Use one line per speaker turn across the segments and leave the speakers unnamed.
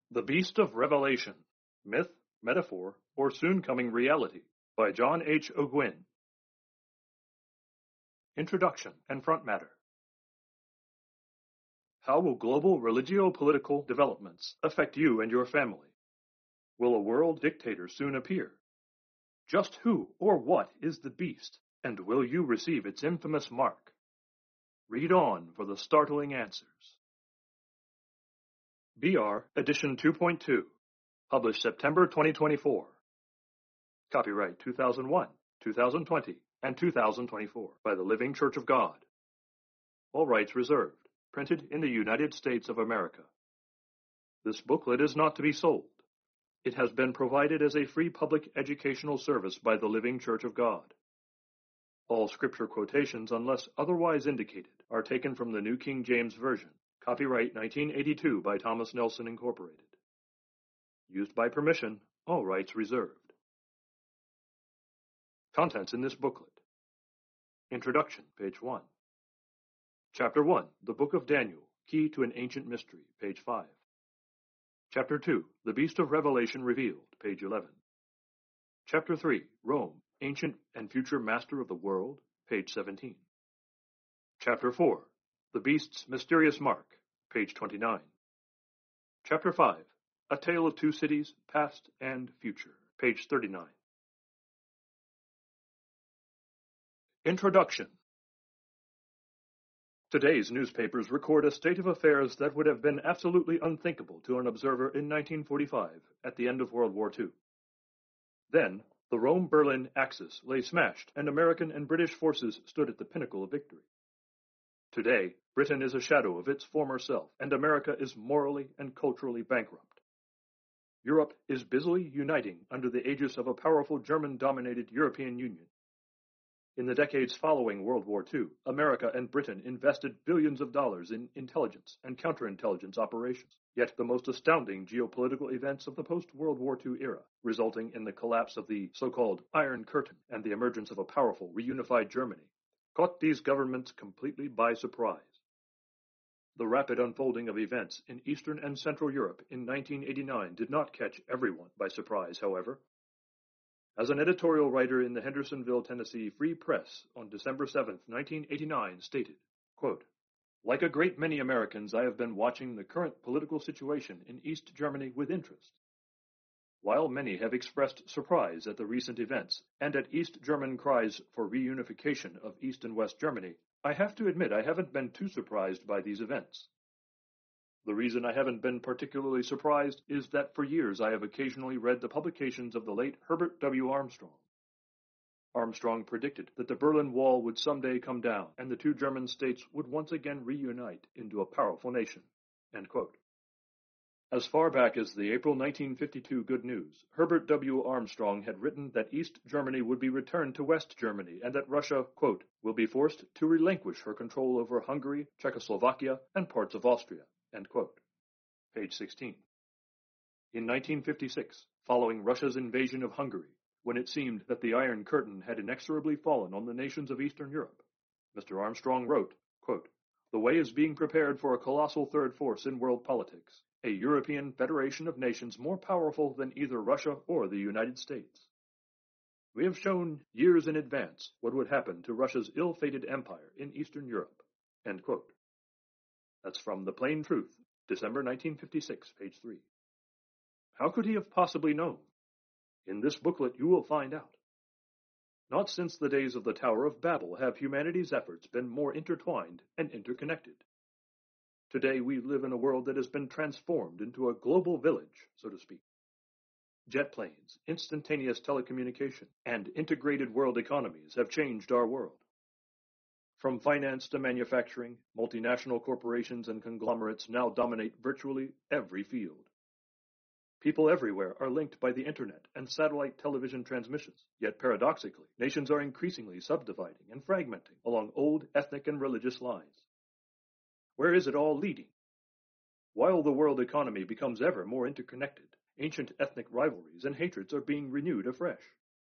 The Beast of Revelation, Myth, Metaphor, or Soon-Coming Reality, by John H. Ogwyn. Introduction and Front Matter. How will global religio-political developments affect you and your family? Will a world dictator soon appear? Just who or what is the beast, and will you receive its infamous mark? Read on for the startling answers. BR Edition 2.2, published September 2024. Copyright 2001, 2020, and 2024 by the Living Church of God. All rights reserved. Printed in the United States of America. This booklet is not to be sold. It has been provided as a free public educational service by the Living Church of God. All scripture quotations, unless otherwise indicated, are taken from the New King James Version. Copyright 1982 by Thomas Nelson Incorporated. Used by permission, all rights reserved. Contents in this booklet. Introduction, page 1. Chapter 1, The Book of Daniel, Key to an Ancient Mystery, page 5. Chapter 2, The Beast of Revelation Revealed, page 11. Chapter 3, Rome, Ancient and Future Master of the World, page 17. Chapter 4, The Beast's Mysterious Mark, page 29. Chapter 5, A Tale of Two Cities, Past and Future, page 39. Introduction. Today's newspapers record a state of affairs that would have been absolutely unthinkable to an observer in 1945, at the end of World War II. Then, the Rome-Berlin axis lay smashed, and American and British forces stood at the pinnacle of victory. Today, Britain is a shadow of its former self, and America is morally and culturally bankrupt. Europe is busily uniting under the aegis of a powerful German-dominated European Union. In the decades following World War II, America and Britain invested billions of dollars in intelligence and counterintelligence operations. Yet the most astounding geopolitical events of the post-World War II era, resulting in the collapse of the so-called Iron Curtain and the emergence of a powerful, reunified Germany, caught these governments completely by surprise. The rapid unfolding of events in Eastern and Central Europe in 1989 did not catch everyone by surprise, however. As an editorial writer in the Hendersonville, Tennessee Free Press on December 7, 1989 stated, quote, "Like a great many Americans, I have been watching the current political situation in East Germany with interest. While many have expressed surprise at the recent events and at East German cries for reunification of East and West Germany, I have to admit I haven't been too surprised by these events. The reason I haven't been particularly surprised is that for years I have occasionally read the publications of the late Herbert W. Armstrong. Armstrong predicted that the Berlin Wall would someday come down and the two German states would once again reunite into a powerful nation." End quote. As far back as the April 1952 Good News, Herbert W. Armstrong had written that East Germany would be returned to West Germany and that Russia, quote, "will be forced to relinquish her control over Hungary, Czechoslovakia, and parts of Austria." End quote. Page 16. In 1956, following Russia's invasion of Hungary, when it seemed that the Iron Curtain had inexorably fallen on the nations of Eastern Europe, Mr. Armstrong wrote, quote, "The way is being prepared for a colossal third force in world politics, a European federation of nations more powerful than either Russia or the United States. We have shown years in advance what would happen to Russia's ill-fated empire in Eastern Europe." End quote. That's from The Plain Truth, December 1956, page 3. How could he have possibly known? In this booklet you will find out. Not since the days of the Tower of Babel have humanity's efforts been more intertwined and interconnected. Today we live in a world that has been transformed into a global village, so to speak. Jet planes, instantaneous telecommunication, and integrated world economies have changed our world. From finance to manufacturing, multinational corporations and conglomerates now dominate virtually every field. People everywhere are linked by the internet and satellite television transmissions, yet paradoxically, nations are increasingly subdividing and fragmenting along old ethnic and religious lines. Where is it all leading? While the world economy becomes ever more interconnected, ancient ethnic rivalries and hatreds are being renewed afresh.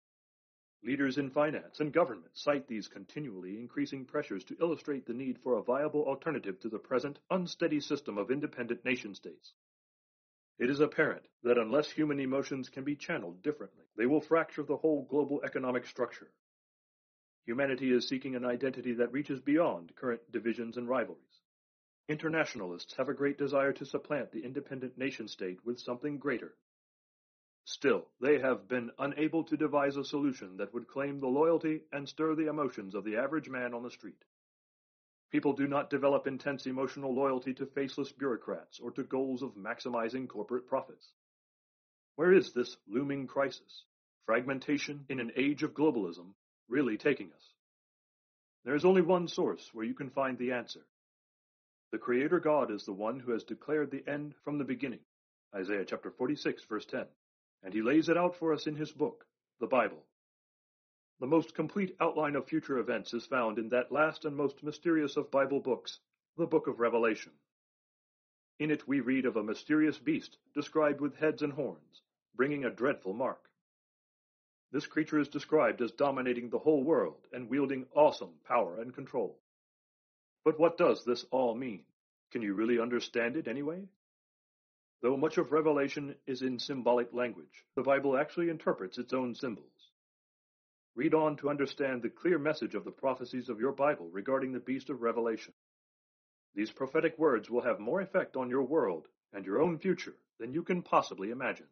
Leaders in finance and government cite these continually increasing pressures to illustrate the need for a viable alternative to the present unsteady system of independent nation-states. It is apparent that unless human emotions can be channeled differently, they will fracture the whole global economic structure. Humanity is seeking an identity that reaches beyond current divisions and rivalries. Internationalists have a great desire to supplant the independent nation-state with something greater. Still, they have been unable to devise a solution that would claim the loyalty and stir the emotions of the average man on the street. People do not develop intense emotional loyalty to faceless bureaucrats or to goals of maximizing corporate profits. Where is this looming crisis, fragmentation in an age of globalism, really taking us? There is only one source where you can find the answer. The Creator God is the one who has declared the end from the beginning, Isaiah chapter 46, verse 10, and he lays it out for us in his book, the Bible. The most complete outline of future events is found in that last and most mysterious of Bible books, the book of Revelation. In it we read of a mysterious beast described with heads and horns, bringing a dreadful mark. This creature is described as dominating the whole world and wielding awesome power and control. But what does this all mean? Can you really understand it anyway? Though much of Revelation is in symbolic language, the Bible actually interprets its own symbols. Read on to understand the clear message of the prophecies of your Bible regarding the beast of Revelation. These prophetic words will have more effect on your world and your own future than you can possibly imagine.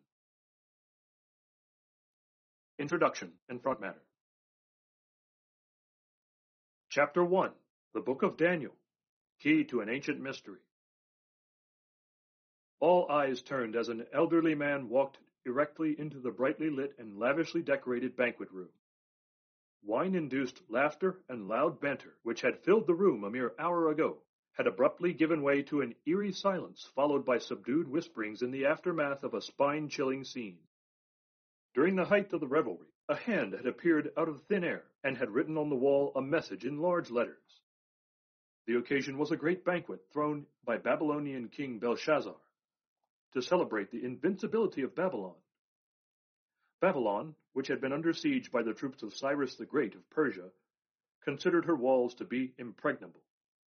Introduction and front matter. Chapter 1. The Book of Daniel. Key to an Ancient Mystery. All eyes turned as an elderly man walked erectly into the brightly lit and lavishly decorated banquet room. Wine-induced laughter and loud banter, which had filled the room a mere hour ago, had abruptly given way to an eerie silence followed by subdued whisperings in the aftermath of a spine-chilling scene. During the height of the revelry, a hand had appeared out of thin air and had written on the wall a message in large letters. The occasion was a great banquet thrown by Babylonian King Belshazzar to celebrate the invincibility of Babylon. Babylon, which had been under siege by the troops of Cyrus the Great of Persia, considered her walls to be impregnable.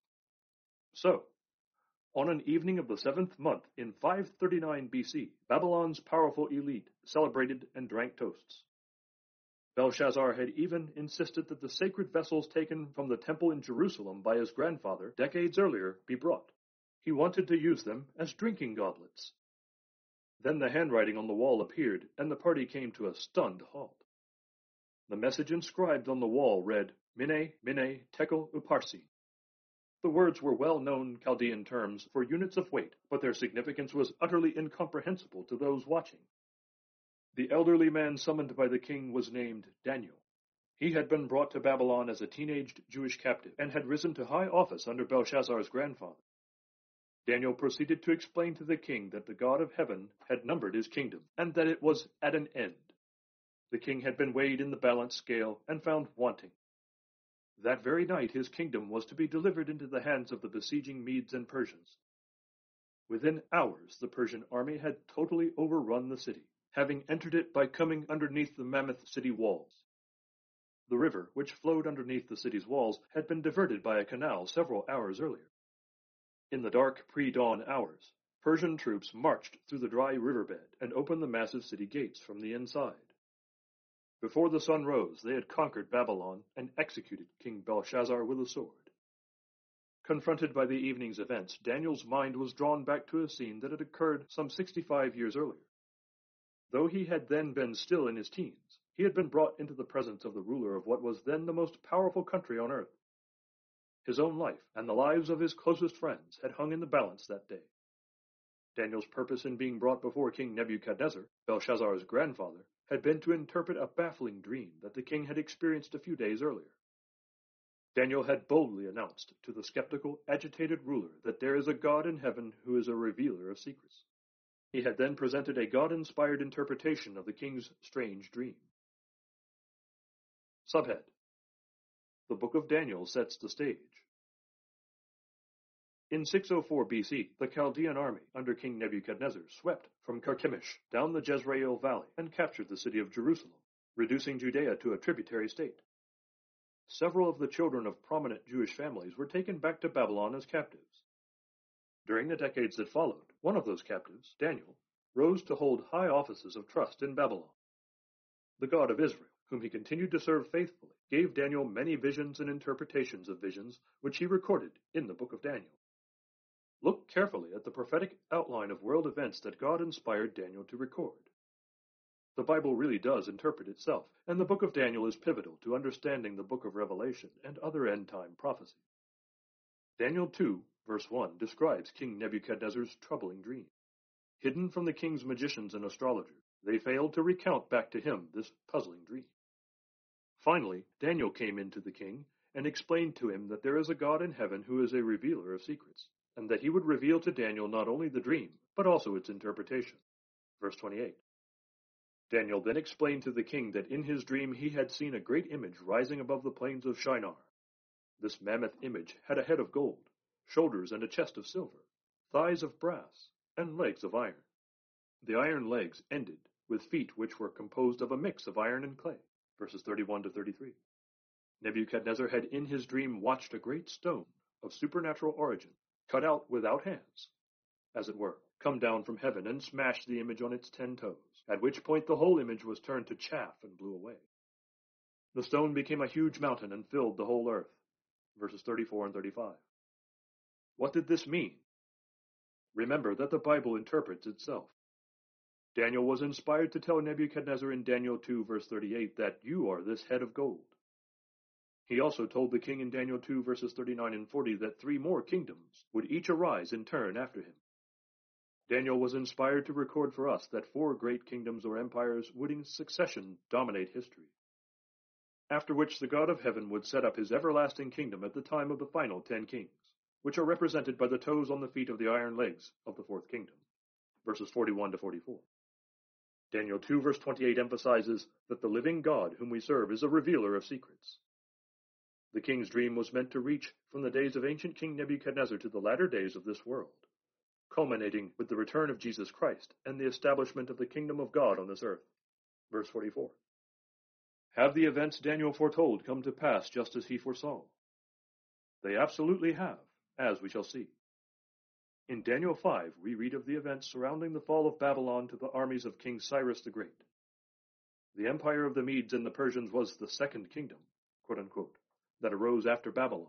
So, on an evening of the 7th month in 539 BC, Babylon's powerful elite celebrated and drank toasts. Belshazzar had even insisted that the sacred vessels taken from the temple in Jerusalem by his grandfather decades earlier be brought. He wanted to use them as drinking goblets. Then the handwriting on the wall appeared, and the party came to a stunned halt. The message inscribed on the wall read, Mene, Mene, Tekel Upharsin. The words were well-known Chaldean terms for units of weight, but their significance was utterly incomprehensible to those watching. The elderly man summoned by the king was named Daniel. He had been brought to Babylon as a teenaged Jewish captive and had risen to high office under Belshazzar's grandfather. Daniel proceeded to explain to the king that the God of heaven had numbered his kingdom, and that it was at an end. The king had been weighed in the balance scale and found wanting. That very night his kingdom was to be delivered into the hands of the besieging Medes and Persians. Within hours the Persian army had totally overrun the city, having entered it by coming underneath the mammoth city walls. The river, which flowed underneath the city's walls, had been diverted by a canal several hours earlier. In the dark pre-dawn hours, Persian troops marched through the dry riverbed and opened the massive city gates from the inside. Before the sun rose, they had conquered Babylon and executed King Belshazzar with a sword. Confronted by the evening's events, Daniel's mind was drawn back to a scene that had occurred some 65 years earlier. Though he had then been still in his teens, he had been brought into the presence of the ruler of what was then the most powerful country on earth. His own life and the lives of his closest friends had hung in the balance that day. Daniel's purpose in being brought before King Nebuchadnezzar, Belshazzar's grandfather, had been to interpret a baffling dream that the king had experienced a few days earlier. Daniel had boldly announced to the skeptical, agitated ruler that there is a God in heaven who is a revealer of secrets. He had then presented a God-inspired interpretation of the king's strange dream. Subhead: The Book of Daniel sets the stage. In 604 BC, the Chaldean army under King Nebuchadnezzar swept from Carchemish down the Jezreel Valley and captured the city of Jerusalem, reducing Judea to a tributary state. Several of the children of prominent Jewish families were taken back to Babylon as captives. During the decades that followed, one of those captives, Daniel, rose to hold high offices of trust in Babylon. The God of Israel, whom he continued to serve faithfully, gave Daniel many visions and interpretations of visions, which he recorded in the book of Daniel. Look carefully at the prophetic outline of world events that God inspired Daniel to record. The Bible really does interpret itself, and the book of Daniel is pivotal to understanding the book of Revelation and other end-time prophecy. Daniel 2, verse 1 describes King Nebuchadnezzar's troubling dream. Hidden from the king's magicians and astrologers, they failed to recount back to him this puzzling dream. Finally, Daniel came in to the king and explained to him that there is a God in heaven who is a revealer of secrets, and that he would reveal to Daniel not only the dream, but also its interpretation. Verse 28. Daniel then explained to the king that in his dream he had seen a great image rising above the plains of Shinar. This mammoth image had a head of gold, shoulders and a chest of silver, thighs of brass, and legs of iron. The iron legs ended with feet which were composed of a mix of iron and clay. Verses 31 to 33. Nebuchadnezzar had in his dream watched a great stone of supernatural origin, cut out without hands, as it were, come down from heaven and smash the image on its 10 toes, at which point the whole image was turned to chaff and blew away. The stone became a huge mountain and filled the whole earth. Verses 34 and 35. What did this mean? Remember that the Bible interprets itself. Daniel was inspired to tell Nebuchadnezzar in Daniel 2, verse 38, that you are this head of gold. He also told the king in Daniel 2, verses 39 and 40, that 3 more kingdoms would each arise in turn after him. Daniel was inspired to record for us that 4 great kingdoms or empires would in succession dominate history, after which the God of heaven would set up his everlasting kingdom at the time of the final 10 kings, which are represented by the toes on the feet of the iron legs of the 4th kingdom. Verses 41 to 44. Daniel 2 verse 28 emphasizes that the living God whom we serve is a revealer of secrets. The king's dream was meant to reach from the days of ancient King Nebuchadnezzar to the latter days of this world, culminating with the return of Jesus Christ and the establishment of the kingdom of God on this earth. Verse 44. Have the events Daniel foretold come to pass just as he foresaw? They absolutely have, as we shall see. In Daniel 5, we read of the events surrounding the fall of Babylon to the armies of King Cyrus the Great. The empire of the Medes and the Persians was the second kingdom, quote-unquote, that arose after Babylon.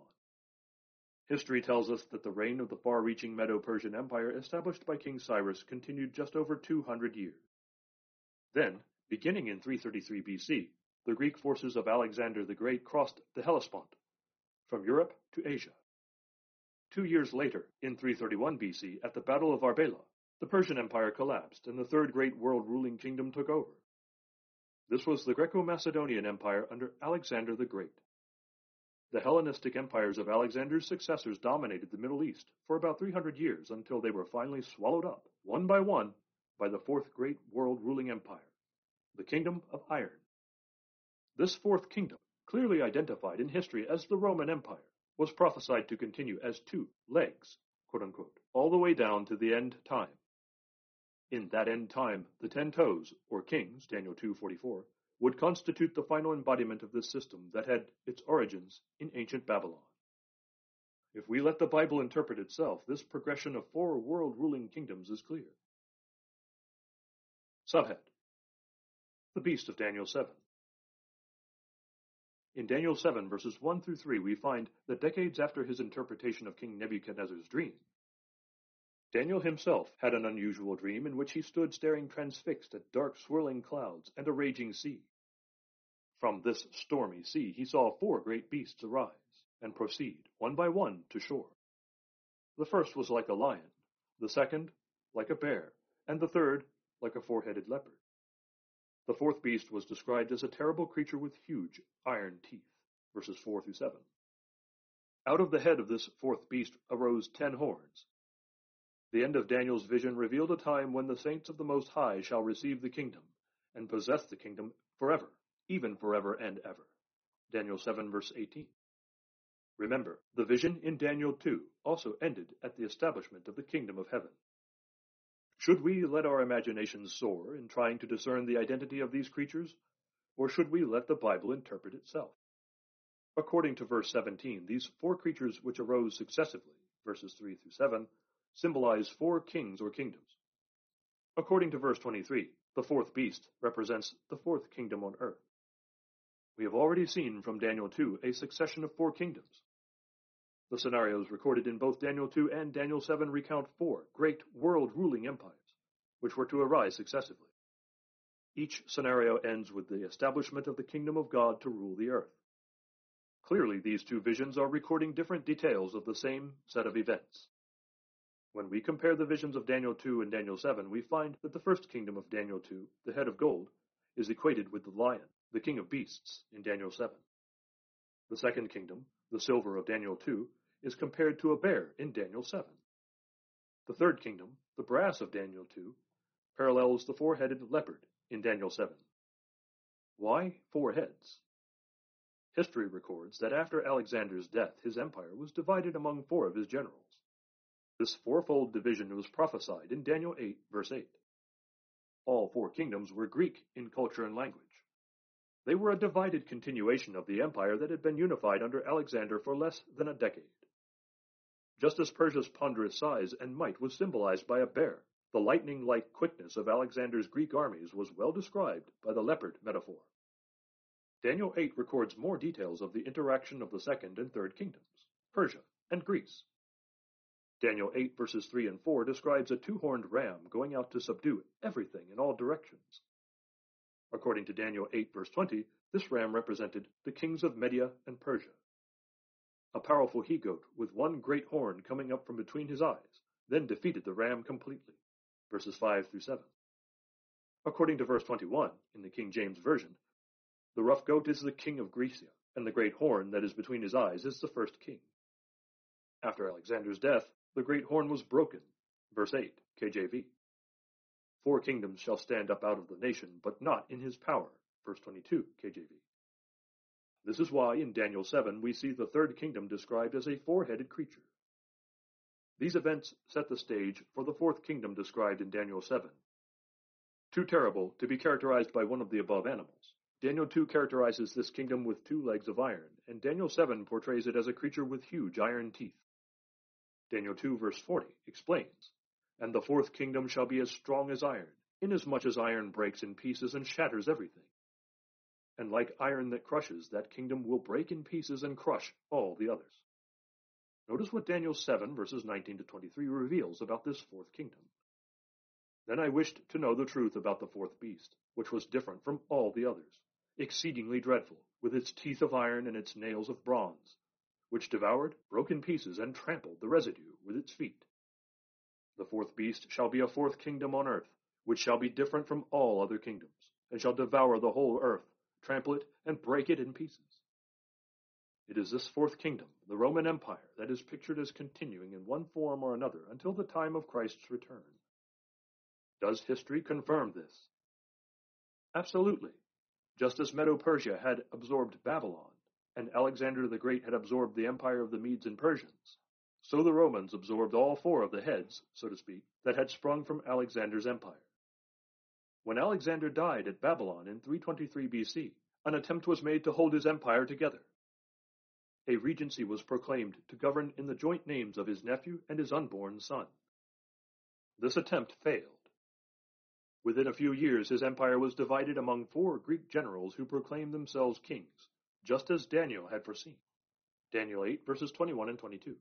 History tells us that the reign of the far-reaching Medo-Persian Empire established by King Cyrus continued just over 200 years. Then, beginning in 333 BC, the Greek forces of Alexander the Great crossed the Hellespont, from Europe to Asia. 2 years later, in 331 BC, at the Battle of Arbela, the Persian Empire collapsed and the third great world-ruling kingdom took over. This was the Greco-Macedonian Empire under Alexander the Great. The Hellenistic empires of Alexander's successors dominated the Middle East for about 300 years until they were finally swallowed up, one by one, by the fourth great world-ruling empire, the Kingdom of Iron. This fourth kingdom, clearly identified in history as the Roman Empire, was prophesied to continue as 2 legs, quote-unquote, all the way down to the end time. In that end time, the 10 toes, or kings, Daniel 2:44, would constitute the final embodiment of this system that had its origins in ancient Babylon. If we let the Bible interpret itself, this progression of 4 world-ruling kingdoms is clear. Subhead: The Beast of Daniel 7. In Daniel 7, verses 1 through 3, we find that decades after his interpretation of King Nebuchadnezzar's dream, Daniel himself had an unusual dream in which he stood staring transfixed at dark swirling clouds and a raging sea. From this stormy sea he saw 4 great beasts arise and proceed, one by one, to shore. The first was like a lion, the second like a bear, and the third like a 4-headed leopard. The 4th beast was described as a terrible creature with huge iron teeth, verses 4 through 7. Out of the head of this 4th beast arose 10 horns. The end of Daniel's vision revealed a time when the saints of the Most High shall receive the kingdom, and possess the kingdom forever, even forever and ever. Daniel 7, verse 18. Remember, the vision in Daniel 2 also ended at the establishment of the kingdom of heaven. Should we let our imaginations soar in trying to discern the identity of these creatures, or should we let the Bible interpret itself? According to verse 17, these 4 creatures which arose successively, verses 3 through 7, symbolize 4 kings or kingdoms. According to verse 23, the fourth beast represents the fourth kingdom on earth. We have already seen from Daniel 2 a succession of 4 kingdoms. The scenarios recorded in both Daniel 2 and Daniel 7 recount 4 great world-ruling empires, which were to arise successively. Each scenario ends with the establishment of the kingdom of God to rule the earth. Clearly, these 2 visions are recording different details of the same set of events. When we compare the visions of Daniel 2 and Daniel 7, we find that the first kingdom of Daniel 2, the head of gold, is equated with the lion, the king of beasts, in Daniel 7. The second kingdom, the silver of Daniel 2, is compared to a bear in Daniel 7. The third kingdom, the brass of Daniel 2, parallels the 4-headed leopard in Daniel 7. Why 4 heads? History records that after Alexander's death, his empire was divided among 4 of his generals. This 4-fold division was prophesied in Daniel 8, verse 8. All 4 kingdoms were Greek in culture and language. They were a divided continuation of the empire that had been unified under Alexander for less than a decade. Just as Persia's ponderous size and might was symbolized by a bear, the lightning-like quickness of Alexander's Greek armies was well described by the leopard metaphor. Daniel 8 records more details of the interaction of the second and third kingdoms, Persia and Greece. Daniel 8 verses 3 and 4 describes a 2-horned ram going out to subdue everything in all directions. According to Daniel 8 verse 20, this ram represented the kings of Media and Persia. A powerful he-goat with 1 great horn coming up from between his eyes then defeated the ram completely, verses 5 through 7. According to verse 21 in the King James Version, the rough goat is the king of Grecia, and the great horn that is between his eyes is the first king. After Alexander's death, the great horn was broken, verse 8, KJV. 4 kingdoms shall stand up out of the nation, but not in his power, verse 22, KJV. This is why in Daniel 7 we see the third kingdom described as a 4-headed creature. These events set the stage for the 4th kingdom described in Daniel 7. Too terrible to be characterized by one of the above animals, Daniel 2 characterizes this kingdom with 2 legs of iron, and Daniel 7 portrays it as a creature with huge iron teeth. Daniel 2 verse 40 explains, "And the 4th kingdom shall be as strong as iron, inasmuch as iron breaks in pieces and shatters everything. And like iron that crushes, that kingdom will break in pieces and crush all the others." Notice what Daniel 7 verses 19 to 23 reveals about this 4th kingdom. "Then I wished to know the truth about the 4th beast, which was different from all the others, exceedingly dreadful, with its teeth of iron and its nails of bronze, which devoured, broke in pieces, and trampled the residue with its feet. The 4th beast shall be a 4th kingdom on earth, which shall be different from all other kingdoms, and shall devour the whole earth, trample it, and break it in pieces." It is this 4th kingdom, the Roman Empire, that is pictured as continuing in one form or another until the time of Christ's return. Does history confirm this? Absolutely. Just as Medo-Persia had absorbed Babylon, and Alexander the Great had absorbed the empire of the Medes and Persians, so the Romans absorbed all 4 of the heads, so to speak, that had sprung from Alexander's empire. When Alexander died at Babylon in 323 BC, an attempt was made to hold his empire together. A regency was proclaimed to govern in the joint names of his nephew and his unborn son. This attempt failed. Within a few years, his empire was divided among 4 Greek generals who proclaimed themselves kings, just as Daniel had foreseen. Daniel 8, verses 21 and 22.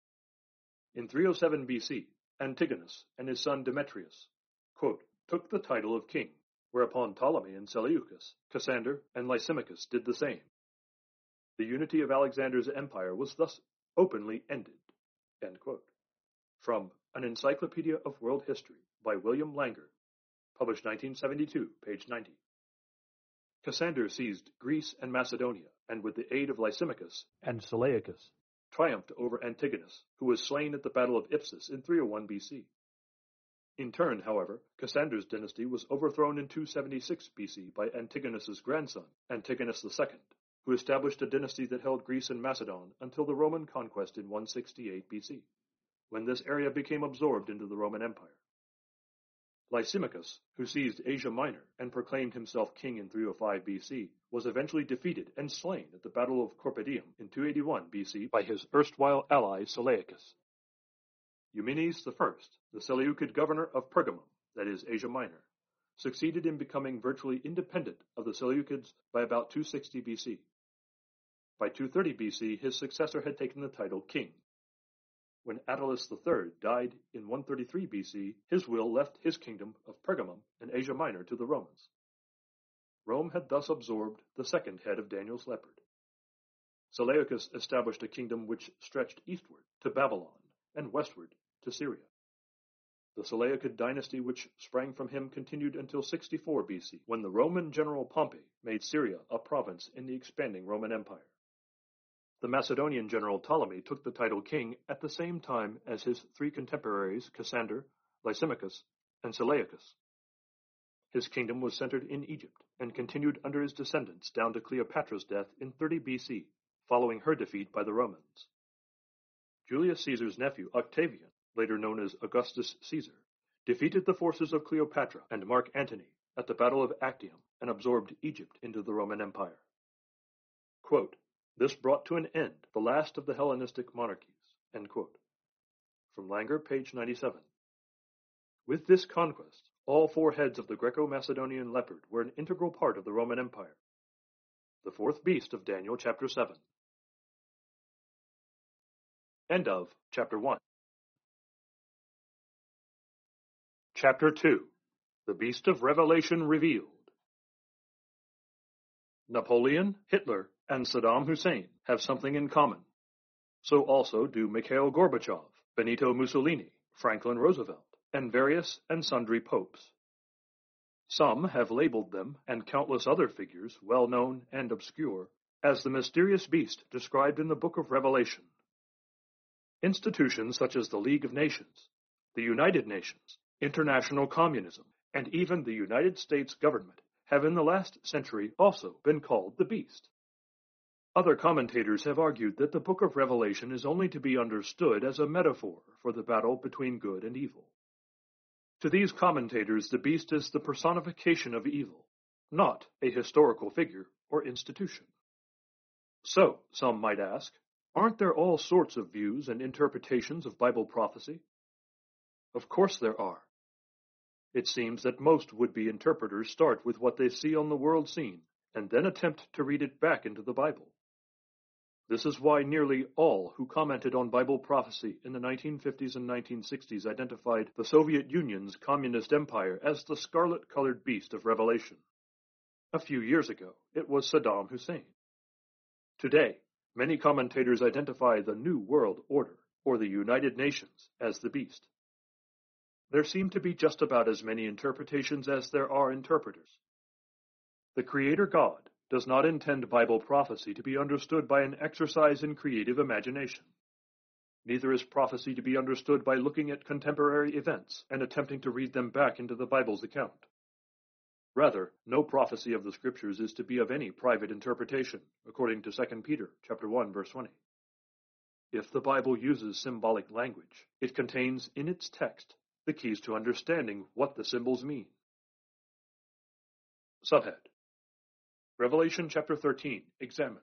In 307 BC, Antigonus and his son Demetrius, quote, took the title of king, whereupon Ptolemy and Seleucus, Cassander, and Lysimachus did the same. The unity of Alexander's empire was thus openly ended. End quote. From An Encyclopedia of World History by William Langer, published 1972, page 90. Cassander seized Greece and Macedonia, and with the aid of Lysimachus and Seleucus, triumphed over Antigonus, who was slain at the Battle of Ipsus in 301 BC. In turn, however, Cassander's dynasty was overthrown in 276 BC by Antigonus's grandson, Antigonus II, who established a dynasty that held Greece and Macedon until the Roman conquest in 168 BC, when this area became absorbed into the Roman Empire. Lysimachus, who seized Asia Minor and proclaimed himself king in 305 BC, was eventually defeated and slain at the Battle of Corpedium in 281 BC by his erstwhile ally Seleucus. Eumenes I, the Seleucid governor of Pergamum, that is, Asia Minor, succeeded in becoming virtually independent of the Seleucids by about 260 BC. By 230 BC, his successor had taken the title king. When Attalus III died in 133 BC, his will left his kingdom of Pergamum and Asia Minor to the Romans. Rome had thus absorbed the second head of Daniel's leopard. Seleucus established a kingdom which stretched eastward to Babylon and westward to Syria. The Seleucid dynasty which sprang from him continued until 64 BC, when the Roman general Pompey made Syria a province in the expanding Roman Empire. The Macedonian general Ptolemy took the title king at the same time as his three contemporaries Cassander, Lysimachus, and Seleucus. His kingdom was centered in Egypt and continued under his descendants down to Cleopatra's death in 30 BC, following her defeat by the Romans. Julius Caesar's nephew Octavian, later known as Augustus Caesar, defeated the forces of Cleopatra and Mark Antony at the Battle of Actium and absorbed Egypt into the Roman Empire. Quote, "This brought to an end the last of the Hellenistic monarchies." End quote. From Langer, page 97. With this conquest, all four heads of the Greco-Macedonian leopard were an integral part of the Roman Empire. The fourth beast of Daniel, chapter 7. End of chapter 1. Chapter 2. The Beast of Revelation Revealed. Napoleon, Hitler, and Saddam Hussein have something in common. So also do Mikhail Gorbachev, Benito Mussolini, Franklin Roosevelt, and various and sundry popes. Some have labeled them, and countless other figures, well known and obscure, as the mysterious beast described in the Book of Revelation. Institutions such as the League of Nations, the United Nations, international communism, and even the United States government have in the last century also been called the beast. Other commentators have argued that the Book of Revelation is only to be understood as a metaphor for the battle between good and evil. To these commentators, the beast is the personification of evil, not a historical figure or institution. So, some might ask, aren't there all sorts of views and interpretations of Bible prophecy? Of course there are. It seems that most would-be interpreters start with what they see on the world scene, and then attempt to read it back into the Bible. This is why nearly all who commented on Bible prophecy in the 1950s and 1960s identified the Soviet Union's communist empire as the scarlet-colored beast of Revelation. A few years ago, it was Saddam Hussein. Today, many commentators identify the New World Order, or the United Nations, as the beast. There seem to be just about as many interpretations as there are interpreters. The Creator God does not intend Bible prophecy to be understood by an exercise in creative imagination. Neither is prophecy to be understood by looking at contemporary events and attempting to read them back into the Bible's account. Rather, no prophecy of the Scriptures is to be of any private interpretation, according to 2 Peter chapter 1, verse 20. If the Bible uses symbolic language, it contains in its text the keys to understanding what the symbols mean. Subhead: Revelation chapter 13, examined.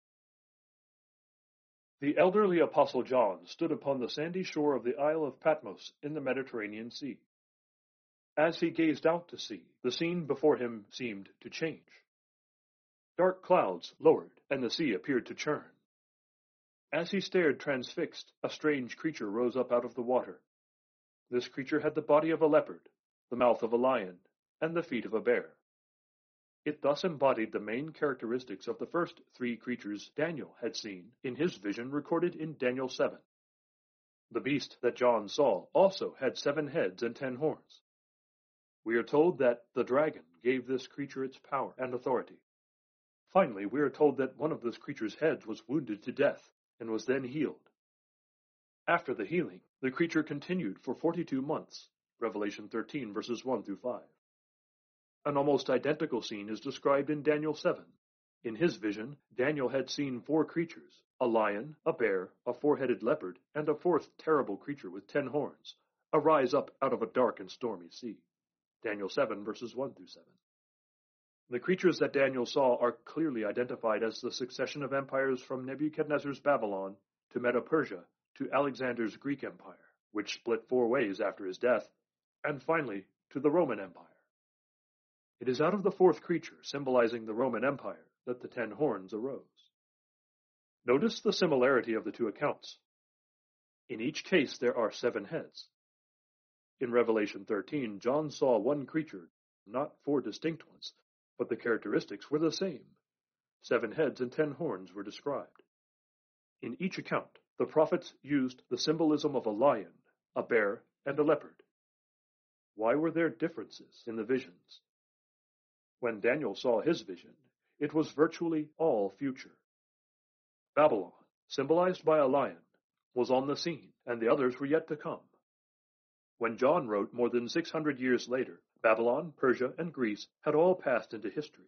The elderly Apostle John stood upon the sandy shore of the Isle of Patmos in the Mediterranean Sea. As he gazed out to sea, the scene before him seemed to change. Dark clouds lowered, and the sea appeared to churn. As he stared transfixed, a strange creature rose up out of the water. This creature had the body of a leopard, the mouth of a lion, and the feet of a bear. It thus embodied the main characteristics of the first three creatures Daniel had seen in his vision recorded in Daniel 7. The beast that John saw also had 7 heads and 10 horns. We are told that the dragon gave this creature its power and authority. Finally, we are told that one of this creature's heads was wounded to death and was then healed. After the healing, the creature continued for 42 months, Revelation 13, verses 1 through 5. An almost identical scene is described in Daniel 7. In his vision, Daniel had seen 4 creatures, a lion, a bear, a 4-headed leopard, and a 4th terrible creature with 10 horns, arise up out of a dark and stormy sea. Daniel 7, verses 1 through 7. The creatures that Daniel saw are clearly identified as the succession of empires from Nebuchadnezzar's Babylon to Medo-Persia to Alexander's Greek Empire, which split 4 ways after his death, and finally to the Roman Empire. It is out of the fourth creature, symbolizing the Roman Empire, that the 10 horns arose. Notice the similarity of the two accounts. In each case there are 7 heads. In Revelation 13, John saw one creature, not 4 distinct ones, but the characteristics were the same. 7 heads and 10 horns were described. In each account, the prophets used the symbolism of a lion, a bear, and a leopard. Why were there differences in the visions? When Daniel saw his vision, it was virtually all future. Babylon, symbolized by a lion, was on the scene, and the others were yet to come. When John wrote more than 600 years later, Babylon, Persia, and Greece had all passed into history.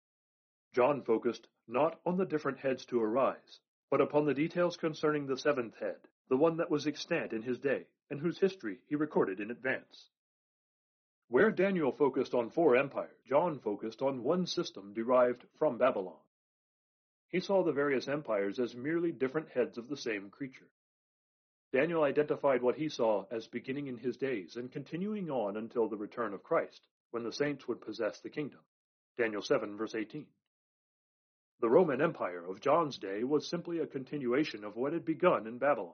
John focused not on the different heads to arise, but upon the details concerning the 7th head, the one that was extant in his day, and whose history he recorded in advance. Where Daniel focused on 4 empires, John focused on one system derived from Babylon. He saw the various empires as merely different heads of the same creature. Daniel identified what he saw as beginning in his days and continuing on until the return of Christ, when the saints would possess the kingdom. Daniel 7, verse 18. The Roman Empire of John's day was simply a continuation of what had begun in Babylon.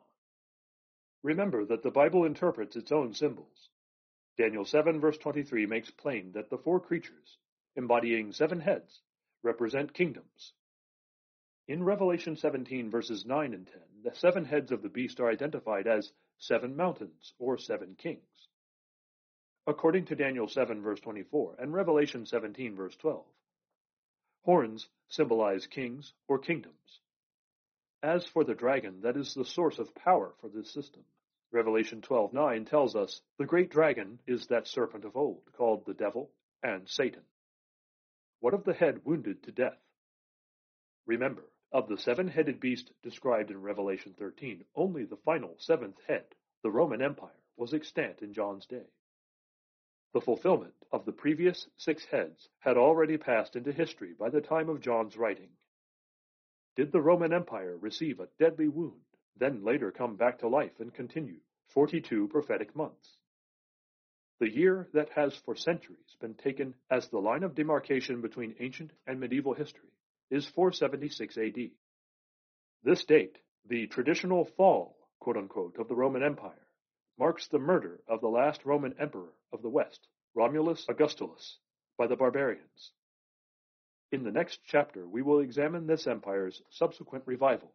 Remember that the Bible interprets its own symbols. Daniel 7, verse 23 makes plain that the 4 creatures, embodying 7 heads, represent kingdoms. In Revelation 17, verses 9 and 10, the 7 heads of the beast are identified as 7 mountains, or 7 kings. According to Daniel 7, verse 24, and Revelation 17, verse 12, horns symbolize kings or kingdoms. As for the dragon, that is the source of power for this system. Revelation 12:9 tells us the great dragon is that serpent of old, called the devil and Satan. What of the head wounded to death? Remember, of the 7-headed beast described in Revelation 13, only the final 7th head, the Roman Empire, was extant in John's day. The fulfillment of the previous 6 heads had already passed into history by the time of John's writing. Did the Roman Empire receive a deadly wound, then later come back to life and continue 42 prophetic months? The year that has for centuries been taken as the line of demarcation between ancient and medieval history is 476 AD. This date, the traditional fall, quote-unquote, of the Roman Empire, marks the murder of the last Roman emperor of the West, Romulus Augustulus, by the barbarians. In the next chapter, we will examine this empire's subsequent revival.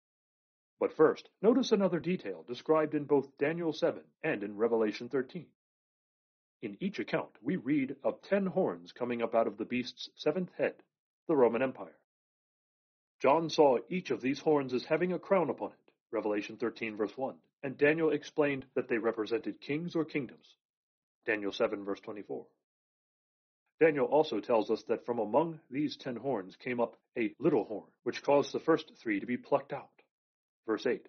But first, notice another detail described in both Daniel 7 and in Revelation 13. In each account, we read of 10 horns coming up out of the beast's 7th head, the Roman Empire. John saw each of these horns as having a crown upon it, Revelation 13, verse 1, and Daniel explained that they represented kings or kingdoms, Daniel 7, verse 24. Daniel also tells us that from among these 10 horns came up a little horn, which caused the first 3 to be plucked out, verse 8.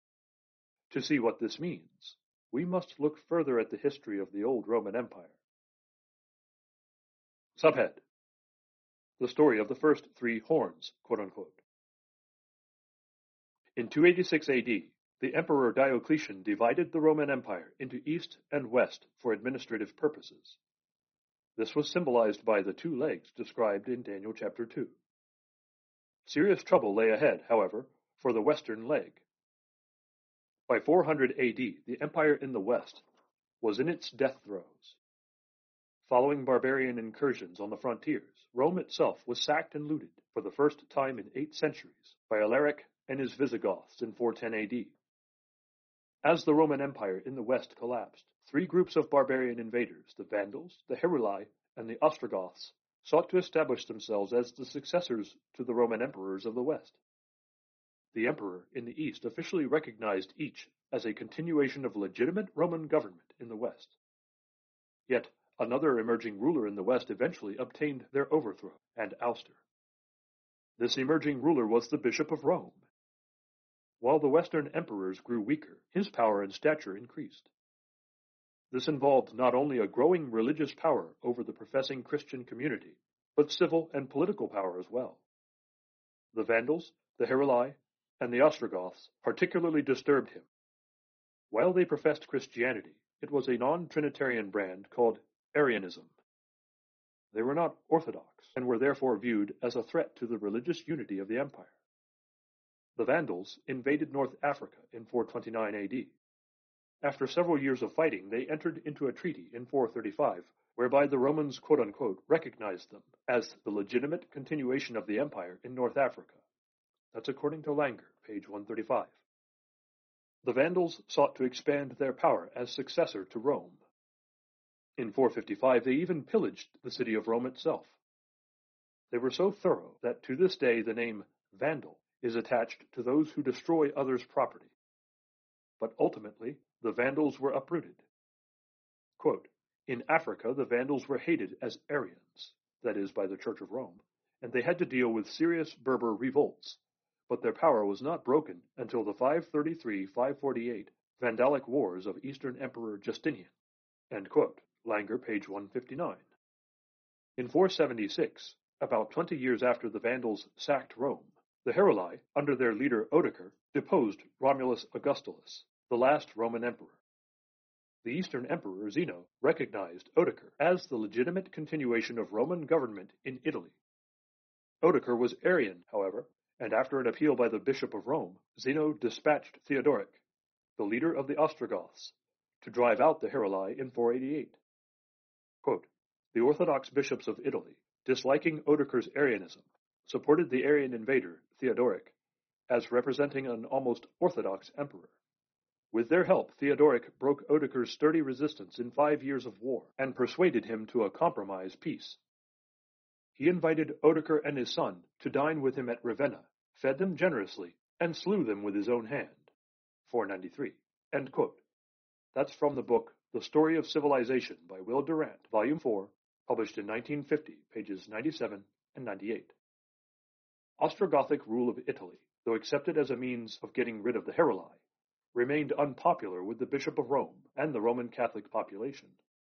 To see what this means, we must look further at the history of the old Roman Empire. Subhead: the story of the first 3 horns, quote-unquote. In 286 AD, the Emperor Diocletian divided the Roman Empire into East and West for administrative purposes. This was symbolized by the 2 legs described in Daniel chapter 2. Serious trouble lay ahead, however, for the western leg. By 400 AD, the empire in the west was in its death throes. Following barbarian incursions on the frontiers, Rome itself was sacked and looted for the first time in 8 centuries by Alaric and his Visigoths in 410 AD. As the Roman Empire in the west collapsed, 3 groups of barbarian invaders, the Vandals, the Heruli, and the Ostrogoths, sought to establish themselves as the successors to the Roman emperors of the west. The emperor in the east officially recognized each as a continuation of legitimate Roman government in the west. Yet another emerging ruler in the west eventually obtained their overthrow and ouster. This emerging ruler was the Bishop of Rome. While the western emperors grew weaker, his power and stature increased. This involved not only a growing religious power over the professing Christian community, but civil and political power as well. The Vandals, the Heruli, and the Ostrogoths particularly disturbed him. While they professed Christianity, it was a non-Trinitarian brand called Arianism. They were not orthodox, and were therefore viewed as a threat to the religious unity of the empire. The Vandals invaded North Africa in 429 AD. After several years of fighting, they entered into a treaty in 435, whereby the Romans quote-unquote recognized them as the legitimate continuation of the empire in North Africa. That's according to Langer, page 135. The Vandals sought to expand their power as successor to Rome. In 455, they even pillaged the city of Rome itself. They were so thorough that to this day the name Vandal is attached to those who destroy others' property. But ultimately, the Vandals were uprooted. Quote, in Africa, the Vandals were hated as Arians, that is, by the Church of Rome, and they had to deal with serious Berber revolts, but their power was not broken until the 533-548 Vandalic Wars of Eastern Emperor Justinian. End quote. Langer, page 159. In 476, about 20 years after the Vandals sacked Rome, the Heruli, under their leader Odoacer, deposed Romulus Augustulus, the last Roman emperor. The Eastern Emperor Zeno recognized Odoacer as the legitimate continuation of Roman government in Italy. Odoacer was Arian, however, and after an appeal by the Bishop of Rome, Zeno dispatched Theodoric, the leader of the Ostrogoths, to drive out the Heruli in 488. Quote, the Orthodox bishops of Italy, disliking Odoacer's Arianism, supported the Arian invader, Theodoric, as representing an almost orthodox emperor. With their help, Theodoric broke Odoacer's sturdy resistance in 5 years of war and persuaded him to a compromise peace. He invited Odoacer and his son to dine with him at Ravenna, fed them generously, and slew them with his own hand. 493. End quote. That's from the book The Story of Civilization by Will Durant, Volume 4, published in 1950, pages 97 and 98. Ostrogothic rule of Italy, though accepted as a means of getting rid of the Heruli, remained unpopular with the Bishop of Rome and the Roman Catholic population.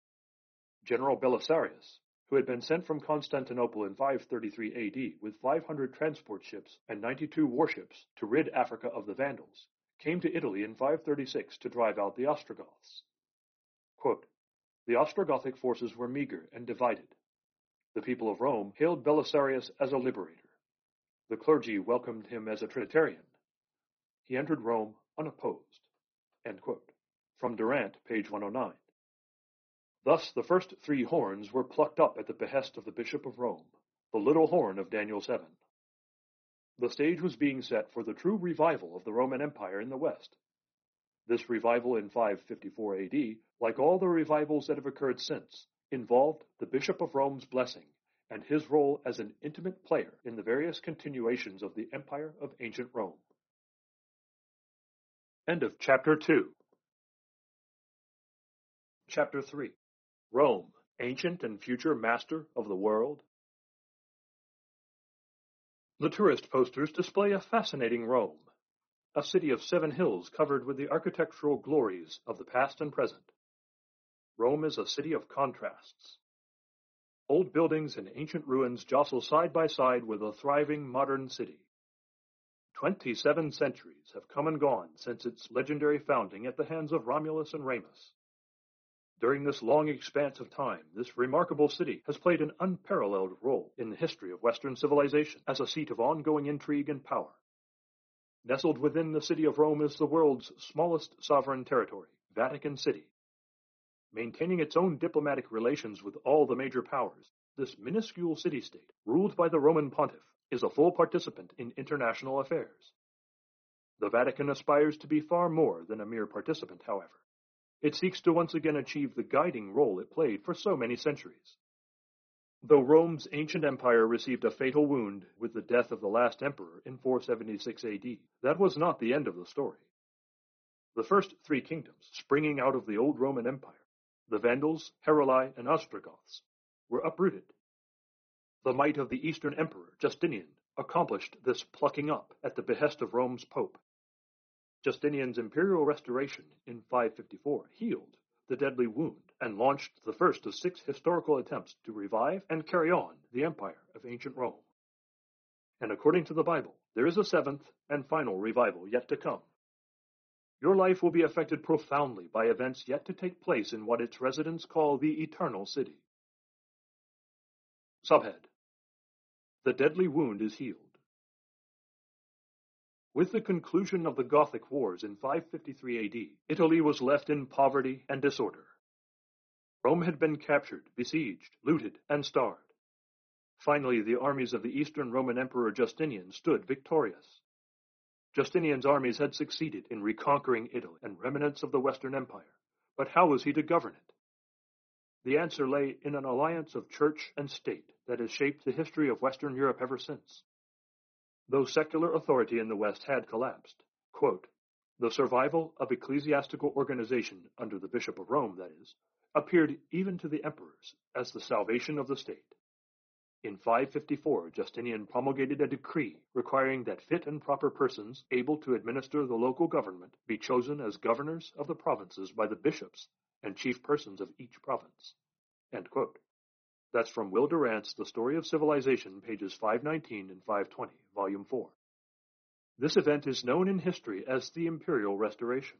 General Belisarius, who had been sent from Constantinople in 533 AD with 500 transport ships and 92 warships to rid Africa of the Vandals, came to Italy in 536 to drive out the Ostrogoths. Quote, the Ostrogothic forces were meager and divided. The people of Rome hailed Belisarius as a liberator. The clergy welcomed him as a Trinitarian. He entered Rome unopposed. End quote. From Durant, page 109. Thus the first 3 horns were plucked up at the behest of the Bishop of Rome, the little horn of Daniel 7. The stage was being set for the true revival of the Roman Empire in the West. This revival in 554 AD, like all the revivals that have occurred since, involved the Bishop of Rome's blessing and his role as an intimate player in the various continuations of the Empire of Ancient Rome. End of Chapter 2. Chapter 3. Rome, ancient and future master of the world. The tourist posters display a fascinating Rome, a city of 7 hills covered with the architectural glories of the past and present. Rome is a city of contrasts. Old buildings and ancient ruins jostle side by side with a thriving modern city. 27 centuries have come and gone since its legendary founding at the hands of Romulus and Remus. During this long expanse of time, this remarkable city has played an unparalleled role in the history of Western civilization as a seat of ongoing intrigue and power. Nestled within the city of Rome is the world's smallest sovereign territory, Vatican City. Maintaining its own diplomatic relations with all the major powers, this minuscule city-state, ruled by the Roman pontiff, is a full participant in international affairs. The Vatican aspires to be far more than a mere participant, however. It seeks to once again achieve the guiding role it played for so many centuries. Though Rome's ancient empire received a fatal wound with the death of the last emperor in 476 AD, that was not the end of the story. The first 3 kingdoms, springing out of the old Roman Empire, the Vandals, Heruli, and Ostrogoths, were uprooted. The might of the Eastern Emperor, Justinian, accomplished this plucking up at the behest of Rome's Pope. Justinian's imperial restoration in 554 healed the deadly wound and launched the first of 6 historical attempts to revive and carry on the empire of ancient Rome. And according to the Bible, there is a 7th and final revival yet to come. Your life will be affected profoundly by events yet to take place in what its residents call the Eternal City. Subhead: The deadly wound is healed. With the conclusion of the Gothic Wars in 553 AD, Italy was left in poverty and disorder. Rome had been captured, besieged, looted, and starved. Finally, the armies of the Eastern Roman Emperor Justinian stood victorious. Justinian's armies had succeeded in reconquering Italy and remnants of the Western Empire, but how was he to govern it? The answer lay in an alliance of church and state that has shaped the history of Western Europe ever since. Though secular authority in the West had collapsed, quote, the survival of ecclesiastical organization under the Bishop of Rome, that is, appeared even to the emperors as the salvation of the state. In 554, Justinian promulgated a decree requiring that fit and proper persons able to administer the local government be chosen as governors of the provinces by the bishops and chief persons of each province. End quote. That's from Will Durant's The Story of Civilization, pages 519 and 520, volume 4. This event is known in history as the Imperial Restoration.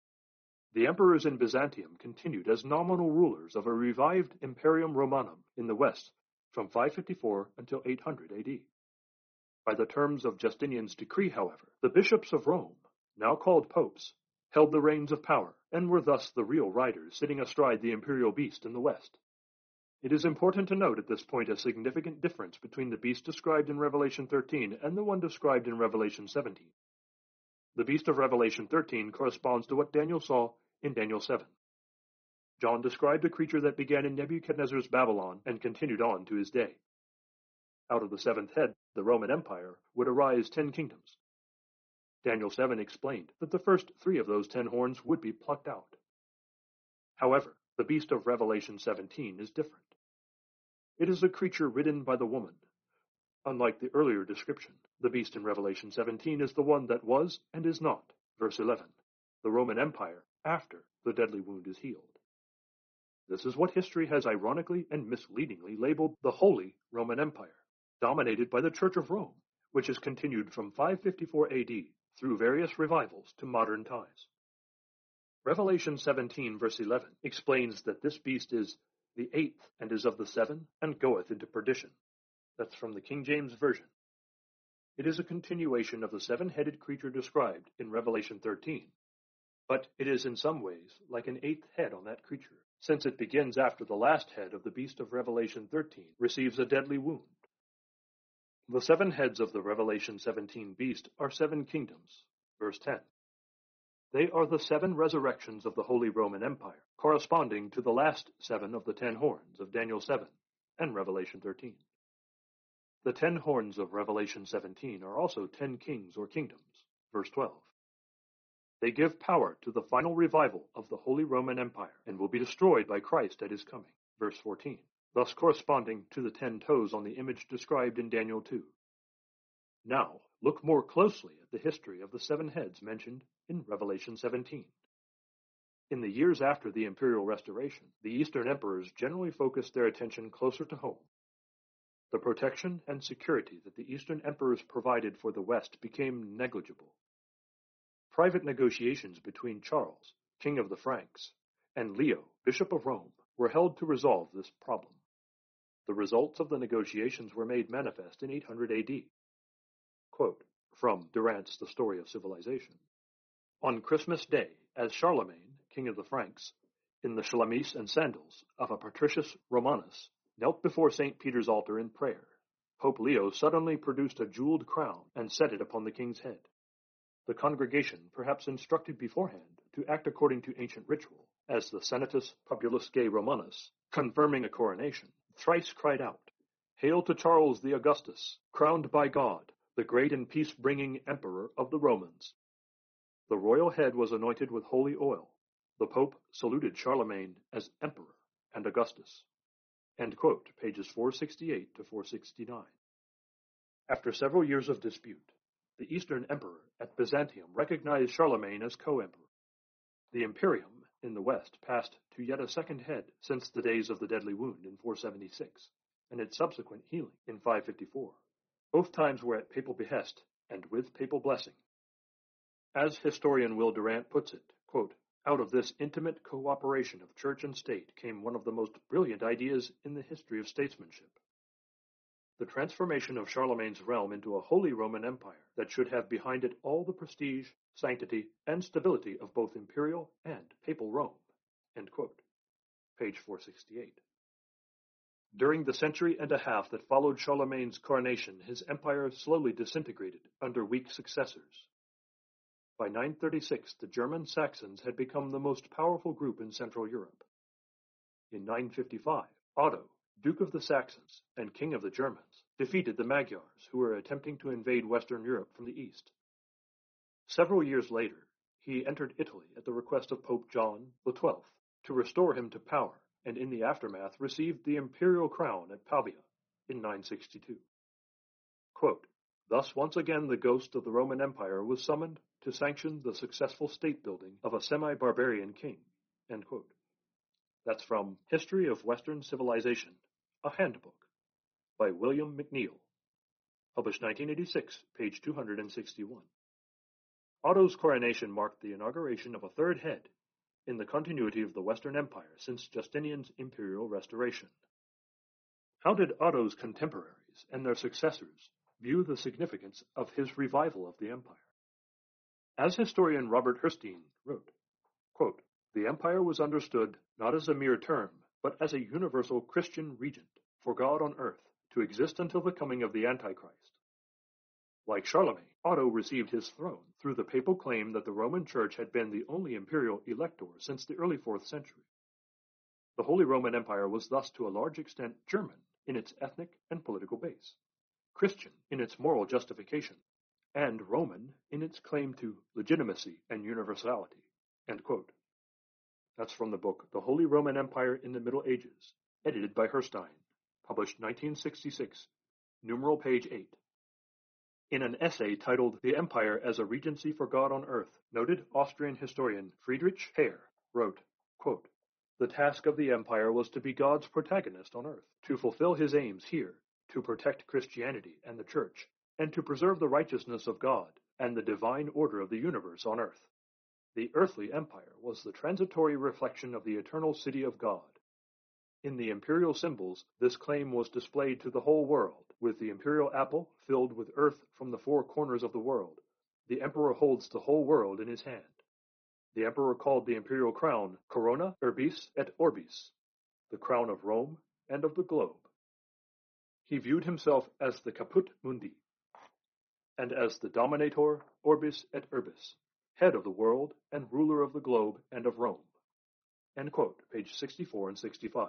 The emperors in Byzantium continued as nominal rulers of a revived Imperium Romanum in the west from 554 until 800 AD. By the terms of Justinian's decree, however, the bishops of Rome, now called popes, held the reins of power and were thus the real riders sitting astride the imperial beast in the west. It is important to note at this point a significant difference between the beast described in Revelation 13 and the one described in Revelation 17. The beast of Revelation 13 corresponds to what Daniel saw in Daniel 7. John described a creature that began in Nebuchadnezzar's Babylon and continued on to his day. Out of the seventh head, the Roman Empire, would arise 10 kingdoms. Daniel 7 explained that the first 3 of those 10 horns would be plucked out. However, the beast of Revelation 17 is different. It is a creature ridden by the woman. Unlike the earlier description, the beast in Revelation 17 is the one that was and is not, verse 11, the Roman Empire after the deadly wound is healed. This is what history has ironically and misleadingly labeled the Holy Roman Empire, dominated by the Church of Rome, which has continued from 554 AD through various revivals to modern times. Revelation 17 verse 11 explains that this beast is the 8th and is of the 7 and goeth into perdition. That's from the King James Version. It is a continuation of the 7-headed creature described in Revelation 13, but it is in some ways like an 8th head on that creature, since it begins after the last head of the beast of Revelation 13 receives a deadly wound. The 7 heads of the Revelation 17 beast are 7 kingdoms, verse 10. They are the 7 resurrections of the Holy Roman Empire, corresponding to the last 7 of the 10 horns of Daniel 7 and Revelation 13. The 10 horns of Revelation 17 are also 10 kings or kingdoms, verse 12. They give power to the final revival of the Holy Roman Empire and will be destroyed by Christ at his coming, verse 14, thus corresponding to the 10 toes on the image described in Daniel 2. Now, look more closely at the history of the 7 heads mentioned in Revelation 17. In the years after the Imperial Restoration, the Eastern emperors generally focused their attention closer to home. The protection and security that the Eastern emperors provided for the West became negligible. Private negotiations between Charles, King of the Franks, and Leo, Bishop of Rome, were held to resolve this problem. The results of the negotiations were made manifest in 800 AD. Quote, from Durant's The Story of Civilization. On Christmas Day, as Charlemagne, king of the Franks, in the chlamys and sandals of a Patricius Romanus, knelt before St. Peter's altar in prayer, Pope Leo suddenly produced a jeweled crown and set it upon the king's head. The congregation, perhaps instructed beforehand to act according to ancient ritual, as the Senatus Populusque Romanus, confirming a coronation, thrice cried out, Hail to Charles the Augustus, crowned by God, the great and peace-bringing emperor of the Romans. The royal head was anointed with holy oil. The Pope saluted Charlemagne as Emperor and Augustus. End quote, pages 468 to 469. After several years of dispute, the Eastern Emperor at Byzantium recognized Charlemagne as co-emperor. The Imperium in the West passed to yet a second head since the days of the deadly wound in 476, and its subsequent healing in 554. Both times were at papal behest and with papal blessing. As historian Will Durant puts it, quote, "Out of this intimate cooperation of church and state came one of the most brilliant ideas in the history of statesmanship. The transformation of Charlemagne's realm into a Holy Roman Empire that should have behind it all the prestige, sanctity, and stability of both imperial and papal Rome." End quote. Page 468. During the century and a half that followed Charlemagne's coronation, his empire slowly disintegrated under weak successors. By 936, the German Saxons had become the most powerful group in Central Europe. In 955, Otto, Duke of the Saxons and King of the Germans, defeated the Magyars, who were attempting to invade Western Europe from the east. Several years later, he entered Italy at the request of Pope John XII to restore him to power, and in the aftermath received the imperial crown at Pavia in 962. Quote, "Thus once again the ghost of the Roman Empire was summoned to sanction the successful state-building of a semi-barbarian king." End quote. That's from History of Western Civilization, a Handbook, by William McNeill, published 1986, page 261. Otto's coronation marked the inauguration of a third head in the continuity of the Western Empire since Justinian's imperial restoration. How did Otto's contemporaries and their successors view the significance of his revival of the empire? As historian Robert Hurstein wrote, quote, "The empire was understood not as a mere term, but as a universal Christian regent for God on earth to exist until the coming of the Antichrist. Like Charlemagne, Otto received his throne through the papal claim that the Roman Church had been the only imperial elector since the early 4th century. The Holy Roman Empire was thus to a large extent German in its ethnic and political base, Christian in its moral justification, and Roman in its claim to legitimacy and universality." End quote. That's from the book The Holy Roman Empire in the Middle Ages, edited by Hurstein, published 1966, numeral page 8. In an essay titled The Empire as a Regency for God on Earth, noted Austrian historian Friedrich Heer wrote, quote, "The task of the empire was to be God's protagonist on earth, to fulfill his aims here, to protect Christianity and the Church, and to preserve the righteousness of God and the divine order of the universe on earth. The earthly empire was the transitory reflection of the eternal city of God. In the imperial symbols, this claim was displayed to the whole world, with the imperial apple filled with earth from the 4 corners of the world. The emperor holds the whole world in his hand. The emperor called the imperial crown Corona Urbis et Orbis, the crown of Rome and of the globe. He viewed himself as the Caput Mundi, and as the Dominator Orbis et Urbis, head of the world and ruler of the globe and of Rome." End quote, page 64 and 65.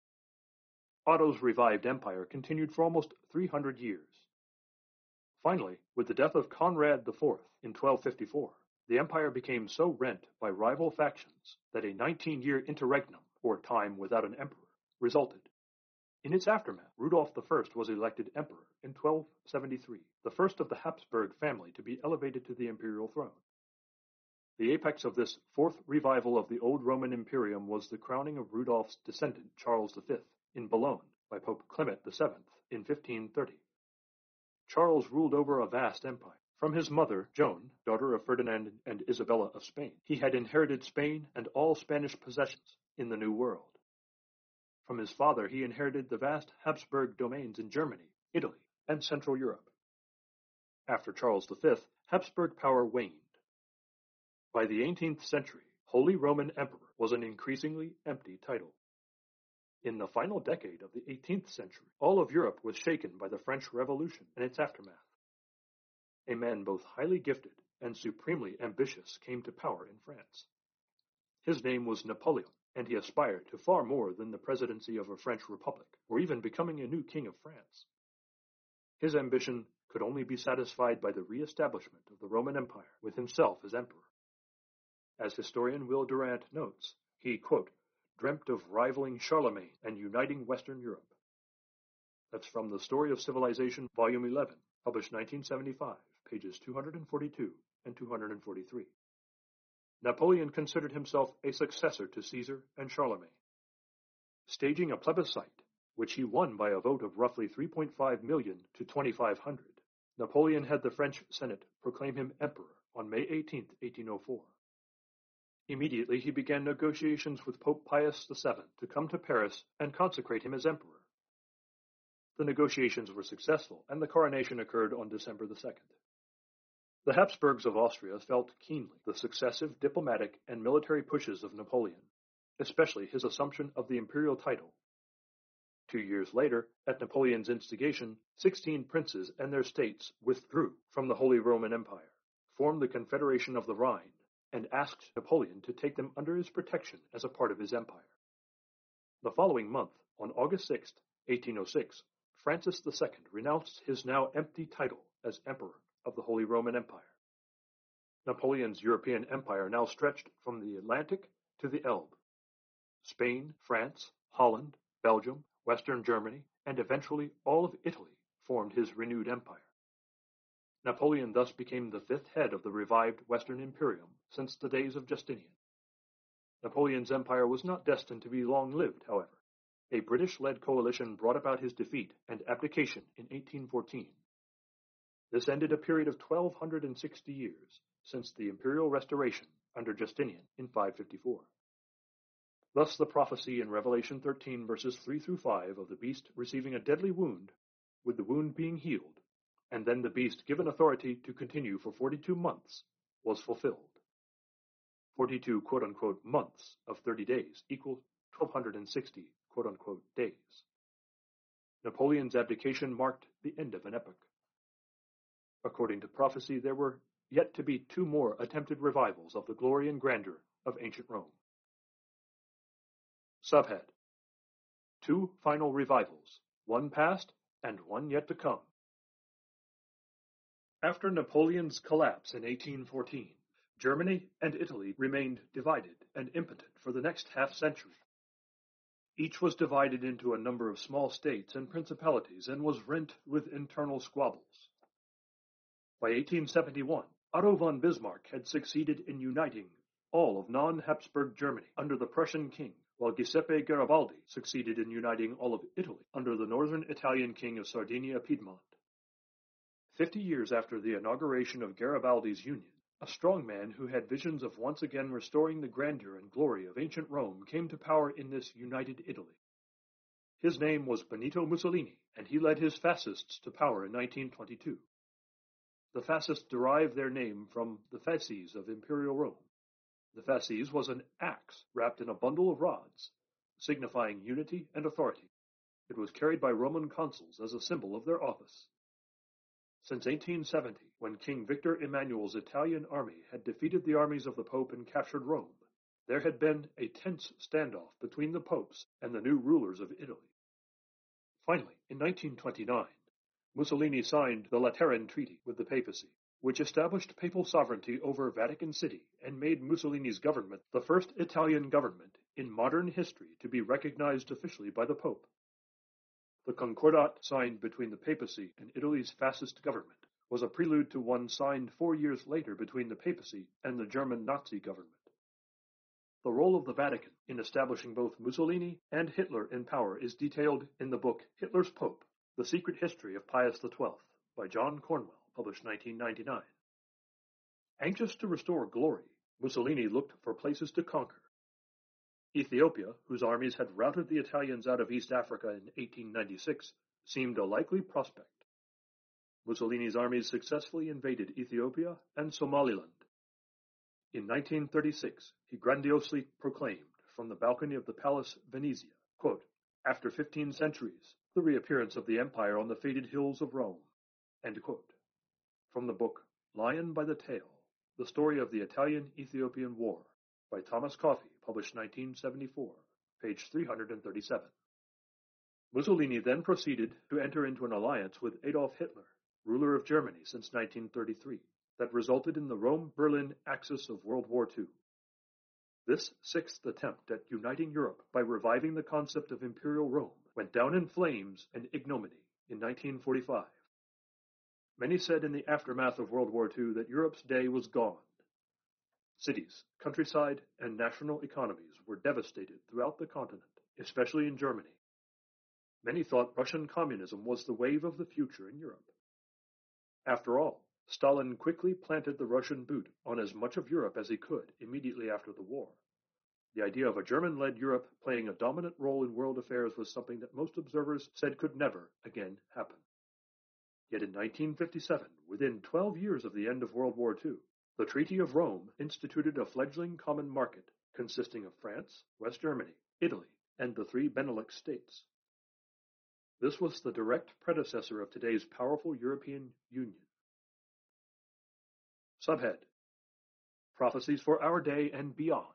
Otto's revived empire continued for almost 300 years. Finally, with the death of Conrad IV in 1254, the empire became so rent by rival factions that a 19-year interregnum, or time without an emperor, resulted. In its aftermath, Rudolf I was elected emperor in 1273, the first of the Habsburg family to be elevated to the imperial throne. The apex of this 4th revival of the old Roman Imperium was the crowning of Rudolf's descendant, Charles V, in Boulogne by Pope Clement VII in 1530. Charles ruled over a vast empire. From his mother, Joan, daughter of Ferdinand and Isabella of Spain, he had inherited Spain and all Spanish possessions in the New World. From his father, he inherited the vast Habsburg domains in Germany, Italy, and Central Europe. After Charles V, Habsburg power waned. By the 18th century, Holy Roman Emperor was an increasingly empty title. In the final decade of the 18th century, all of Europe was shaken by the French Revolution and its aftermath. A man both highly gifted and supremely ambitious came to power in France. His name was Napoleon, and he aspired to far more than the presidency of a French republic, or even becoming a new king of France. His ambition could only be satisfied by the re-establishment of the Roman Empire with himself as emperor. As historian Will Durant notes, he, quote, "dreamt of rivaling Charlemagne and uniting Western Europe." That's from The Story of Civilization, Volume 11, published 1975, pages 242 and 243. Napoleon considered himself a successor to Caesar and Charlemagne. Staging a plebiscite, which he won by a vote of roughly 3.5 million to 2,500, Napoleon had the French Senate proclaim him emperor on May 18, 1804. Immediately he began negotiations with Pope Pius VII to come to Paris and consecrate him as emperor. The negotiations were successful, and the coronation occurred on December 2nd. The Habsburgs of Austria felt keenly the successive diplomatic and military pushes of Napoleon, especially his assumption of the imperial title. 2 years later, at Napoleon's instigation, 16 princes and their states withdrew from the Holy Roman Empire, formed the Confederation of the Rhine, and asked Napoleon to take them under his protection as a part of his empire. The following month, on August 6, 1806, Francis II renounced his now empty title as Emperor of the Holy Roman Empire. Napoleon's European empire now stretched from the Atlantic to the Elbe. Spain, France, Holland, Belgium, Western Germany, and eventually all of Italy formed his renewed empire. Napoleon thus became the fifth head of the revived Western Imperium since the days of Justinian. Napoleon's empire was not destined to be long-lived, however. A British-led coalition brought about his defeat and abdication in 1814. This ended a period of 1,260 years since the imperial restoration under Justinian in 554. Thus the prophecy in Revelation 13 verses 3 through 5 of the beast receiving a deadly wound, with the wound being healed, and then the beast given authority to continue for 42 months, was fulfilled. 42 quote-unquote months of 30 days equal 1,260 quote-unquote days. Napoleon's abdication marked the end of an epoch. According to prophecy, there were yet to be 2 more attempted revivals of the glory and grandeur of ancient Rome. Subhead: 2 final revivals, one past and one yet to come. After Napoleon's collapse in 1814, Germany and Italy remained divided and impotent for the next half-century. Each was divided into a number of small states and principalities and was rent with internal squabbles. By 1871, Otto von Bismarck had succeeded in uniting all of non-Habsburg Germany under the Prussian king, while Giuseppe Garibaldi succeeded in uniting all of Italy under the northern Italian king of Sardinia-Piedmont. 50 years after the inauguration of Garibaldi's union, a strong man who had visions of once again restoring the grandeur and glory of ancient Rome came to power in this united Italy. His name was Benito Mussolini, and he led his fascists to power in 1922. The fascists derived their name from the fasces of Imperial Rome. The fasces was an axe wrapped in a bundle of rods, signifying unity and authority. It was carried by Roman consuls as a symbol of their office. Since 1870, when King Victor Emmanuel's Italian army had defeated the armies of the Pope and captured Rome, there had been a tense standoff between the popes and the new rulers of Italy. Finally, in 1929, Mussolini signed the Lateran Treaty with the papacy, which established papal sovereignty over Vatican City and made Mussolini's government the first Italian government in modern history to be recognized officially by the Pope. The Concordat signed between the papacy and Italy's fascist government was a prelude to one signed 4 years later between the papacy and the German Nazi government. The role of the Vatican in establishing both Mussolini and Hitler in power is detailed in the book Hitler's Pope, The Secret History of Pius XII by John Cornwell, published 1999. Anxious to restore glory, Mussolini looked for places to conquer. Ethiopia, whose armies had routed the Italians out of East Africa in 1896, seemed a likely prospect. Mussolini's armies successfully invaded Ethiopia and Somaliland. In 1936, he grandiosely proclaimed from the balcony of the Palace Venezia, quote, "After 15 centuries, the reappearance of the empire on the fated hills of Rome," end quote. From the book Lion by the Tail, The Story of the Italian-Ethiopian War, by Thomas Coffey, published 1974, page 337. Mussolini then proceeded to enter into an alliance with Adolf Hitler, ruler of Germany since 1933, that resulted in the Rome-Berlin axis of World War II. This sixth attempt at uniting Europe by reviving the concept of Imperial Rome went down in flames and ignominy in 1945. Many said in the aftermath of World War II that Europe's day was gone. Cities, countryside, and national economies were devastated throughout the continent, especially in Germany. Many thought Russian communism was the wave of the future in Europe. After all, Stalin quickly planted the Russian boot on as much of Europe as he could immediately after the war. The idea of a German-led Europe playing a dominant role in world affairs was something that most observers said could never again happen. Yet in 1957, within 12 years of the end of World War II, the Treaty of Rome instituted a fledgling common market consisting of France, West Germany, Italy, and the 3 Benelux states. This was the direct predecessor of today's powerful European Union. Subhead: Prophecies for Our Day and Beyond.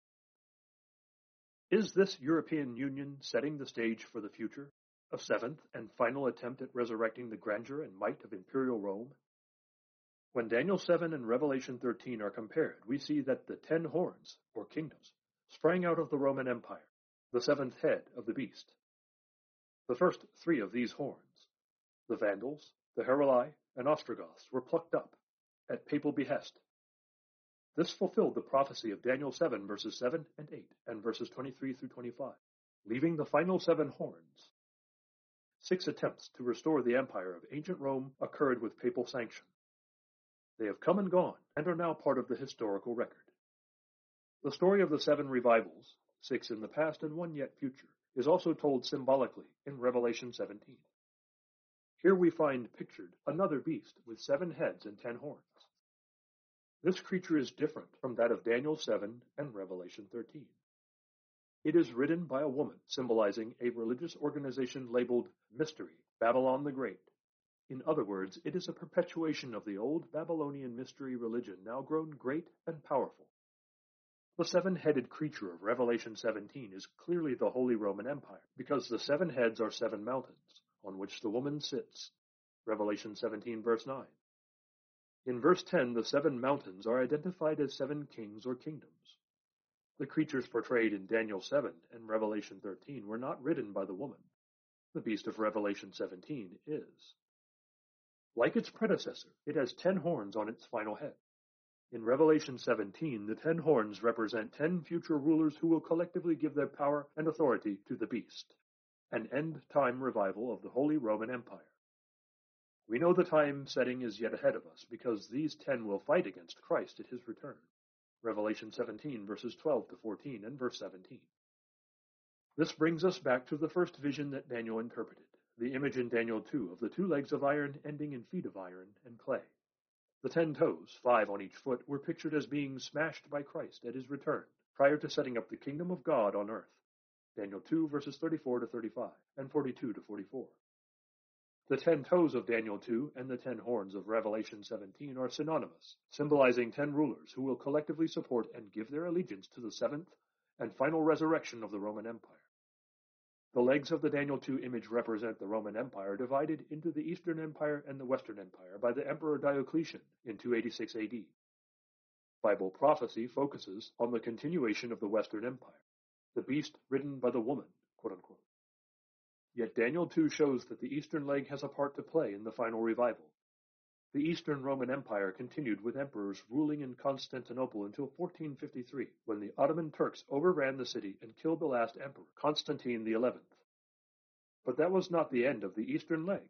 Is this European Union setting the stage for the future? A 7th and final attempt at resurrecting the grandeur and might of Imperial Rome? When Daniel 7 and Revelation 13 are compared, we see that the 10 horns, or kingdoms, sprang out of the Roman Empire, the 7th head of the beast. The first 3 of these horns, the Vandals, the Heruli, and Ostrogoths, were plucked up, at papal behest. This fulfilled the prophecy of Daniel 7 verses 7 and 8, and verses 23 through 25, leaving the final 7 horns. 6 attempts to restore the empire of ancient Rome occurred with papal sanction. They have come and gone, and are now part of the historical record. The story of the 7 revivals, 6 in the past and 1 yet future, is also told symbolically in Revelation 17. Here we find pictured another beast with 7 heads and 10 horns. This creature is different from that of Daniel 7 and Revelation 13. It is ridden by a woman, symbolizing a religious organization labeled Mystery, Babylon the Great. In other words, it is a perpetuation of the old Babylonian mystery religion, now grown great and powerful. The 7-headed creature of Revelation 17 is clearly the Holy Roman Empire, because the 7 heads are 7 mountains, on which the woman sits. Revelation 17 verse 9. In verse 10, the 7 mountains are identified as 7 kings or kingdoms. The creatures portrayed in Daniel 7 and Revelation 13 were not ridden by the woman. The beast of Revelation 17 is. Like its predecessor, it has 10 horns on its final head. In Revelation 17, the 10 horns represent 10 future rulers who will collectively give their power and authority to the beast, an end-time revival of the Holy Roman Empire. We know the time setting is yet ahead of us, because these 10 will fight against Christ at his return. Revelation 17, verses 12 to 14, and verse 17. This brings us back to the first vision that Daniel interpreted, the image in Daniel 2 of the 2 legs of iron ending in feet of iron and clay. The 10 toes, 5 on each foot, were pictured as being smashed by Christ at his return, prior to setting up the kingdom of God on earth. Daniel 2, verses 34 to 35, and 42 to 44. The 10 toes of Daniel 2 and the 10 horns of Revelation 17 are synonymous, symbolizing 10 rulers who will collectively support and give their allegiance to the 7th and final resurrection of the Roman Empire. The legs of the Daniel 2 image represent the Roman Empire divided into the Eastern Empire and the Western Empire by the Emperor Diocletian in 286 AD. Bible prophecy focuses on the continuation of the Western Empire, the beast ridden by the woman, quote-unquote. Yet Daniel 2 shows that the Eastern leg has a part to play in the final revival. The Eastern Roman Empire continued with emperors ruling in Constantinople until 1453, when the Ottoman Turks overran the city and killed the last emperor, Constantine XI. But that was not the end of the Eastern leg.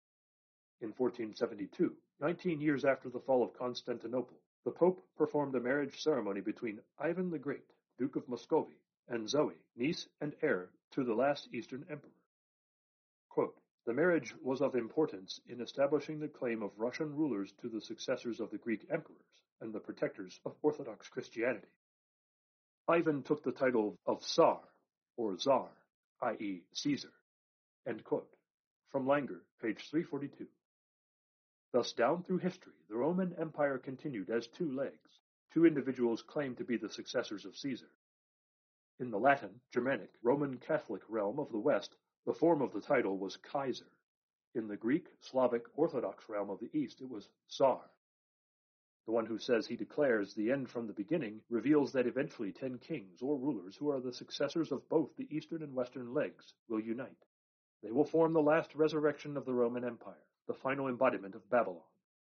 In 1472, 19 years after the fall of Constantinople, the Pope performed a marriage ceremony between Ivan the Great, Duke of Muscovy, and Zoe, niece and heir to the last Eastern emperor. Quote, the marriage was of importance in establishing the claim of Russian rulers to the successors of the Greek emperors and the protectors of Orthodox Christianity. Ivan took the title of Tsar, or Tsar, i.e. Caesar. End quote. From Langer, page 342. Thus down through history, the Roman Empire continued as 2 legs. 2 individuals claimed to be the successors of Caesar. In the Latin, Germanic, Roman Catholic realm of the West, the form of the title was Kaiser. In the Greek, Slavic, Orthodox realm of the East, it was Tsar. The one who says he declares the end from the beginning reveals that eventually 10 kings or rulers who are the successors of both the Eastern and Western legs will unite. They will form the last resurrection of the Roman Empire, the final embodiment of Babylon.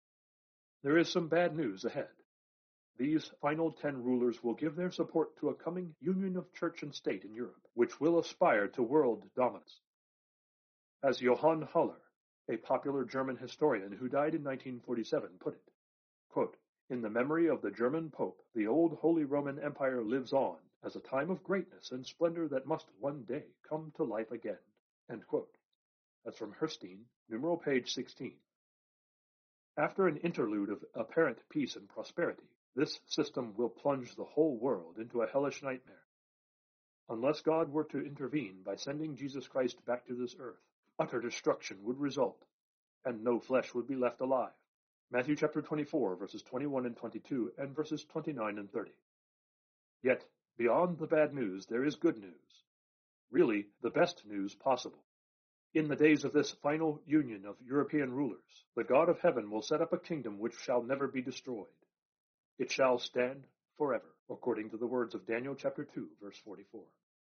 There is some bad news ahead. These final 10 rulers will give their support to a coming union of church and state in Europe, which will aspire to world dominance. As Johann Haller, a popular German historian who died in 1947, put it. Quote, "In the memory of the German Pope, the old Holy Roman Empire lives on as a time of greatness and splendor that must one day come to life again." End quote. That's from Herstein, numeral page 16. After an interlude of apparent peace and prosperity, this system will plunge the whole world into a hellish nightmare. Unless God were to intervene by sending Jesus Christ back to this earth, utter destruction would result, and no flesh would be left alive. Matthew chapter 24, verses 21 and 22, and verses 29 and 30. Yet, beyond the bad news, there is good news. Really, the best news possible. In the days of this final union of European rulers, the God of heaven will set up a kingdom which shall never be destroyed. It shall stand forever, according to the words of Daniel chapter 2, verse 44.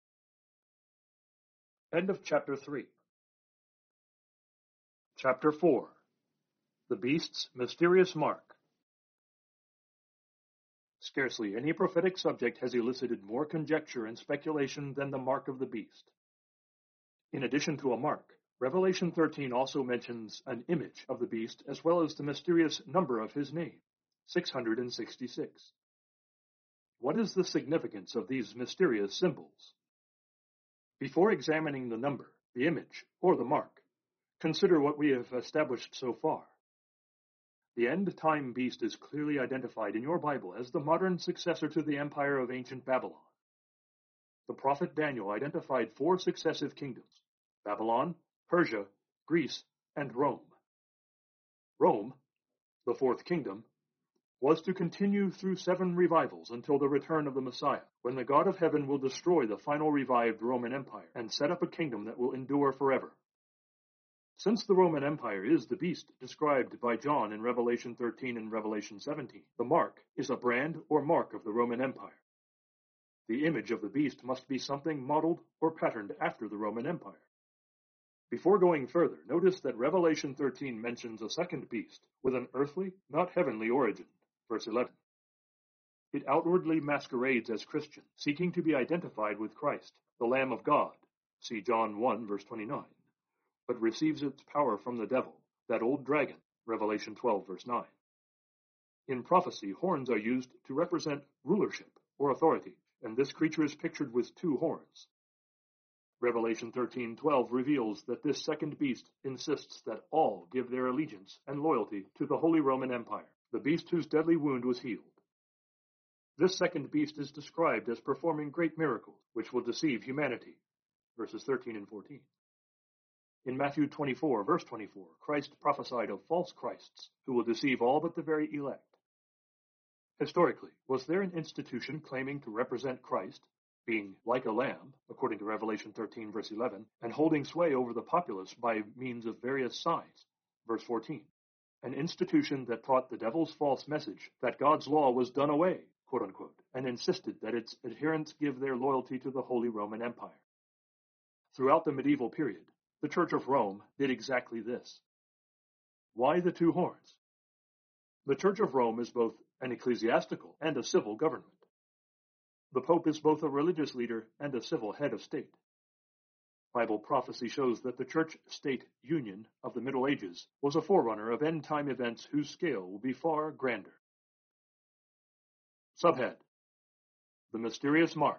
End of chapter 3. Chapter 4. The Beast's Mysterious Mark. Scarcely any prophetic subject has elicited more conjecture and speculation than the mark of the beast. In addition to a mark, Revelation 13 also mentions an image of the beast as well as the mysterious number of his name, 666. What is the significance of these mysterious symbols? Before examining the number, the image, or the mark, consider what we have established so far. The end-time beast is clearly identified in your Bible as the modern successor to the empire of ancient Babylon. The prophet Daniel identified 4 successive kingdoms: Babylon, Persia, Greece, and Rome. Rome, the 4th kingdom, was to continue through 7 revivals until the return of the Messiah, when the God of heaven will destroy the final revived Roman Empire and set up a kingdom that will endure forever. Since the Roman Empire is the beast described by John in Revelation 13 and Revelation 17, the mark is a brand or mark of the Roman Empire. The image of the beast must be something modeled or patterned after the Roman Empire. Before going further, notice that Revelation 13 mentions a second beast with an earthly, not heavenly origin, verse 11. It outwardly masquerades as Christian, seeking to be identified with Christ, the Lamb of God, see John 1, verse 29, but receives its power from the devil, that old dragon, Revelation 12, verse 9. In prophecy, horns are used to represent rulership or authority, and this creature is pictured with 2 horns. Revelation 13:12 reveals that this second beast insists that all give their allegiance and loyalty to the Holy Roman Empire, the beast whose deadly wound was healed. This second beast is described as performing great miracles, which will deceive humanity, verses 13 and 14. In Matthew 24, verse 24, Christ prophesied of false Christs who will deceive all but the very elect. Historically, was there an institution claiming to represent Christ, being like a lamb, according to Revelation 13, verse 11, and holding sway over the populace by means of various signs, verse 14, an institution that taught the devil's false message that God's law was done away, quote unquote, and insisted that its adherents give their loyalty to the Holy Roman Empire. Throughout the medieval period, the Church of Rome did exactly this. Why the 2 horns? The Church of Rome is both an ecclesiastical and a civil government. The Pope is both a religious leader and a civil head of state. Bible prophecy shows that the church-state union of the Middle Ages was a forerunner of end-time events whose scale will be far grander. Subhead: The Mysterious Mark.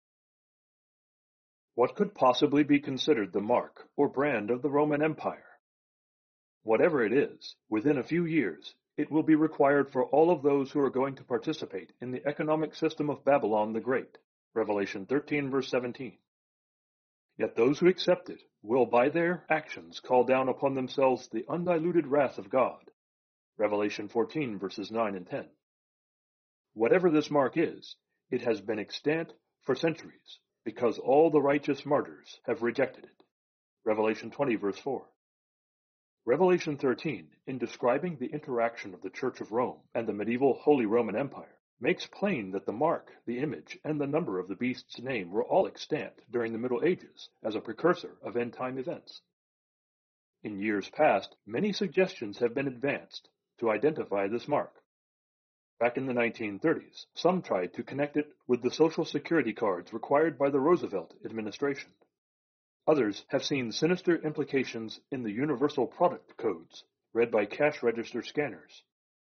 What could possibly be considered the mark or brand of the Roman Empire? Whatever it is, within a few years, it will be required for all of those who are going to participate in the economic system of Babylon the Great, Revelation 13, verse 17. Yet those who accept it will by their actions call down upon themselves the undiluted wrath of God, Revelation 14, verses 9 and 10. Whatever this mark is, it has been extant for centuries, because all the righteous martyrs have rejected it, Revelation 20, verse 4. Revelation 13, in describing the interaction of the Church of Rome and the medieval Holy Roman Empire, makes plain that the mark, the image, and the number of the beast's name were all extant during the Middle Ages as a precursor of end-time events. In years past, many suggestions have been advanced to identify this mark. Back in the 1930s, some tried to connect it with the Social Security cards required by the Roosevelt administration. Others have seen sinister implications in the universal product codes read by cash register scanners.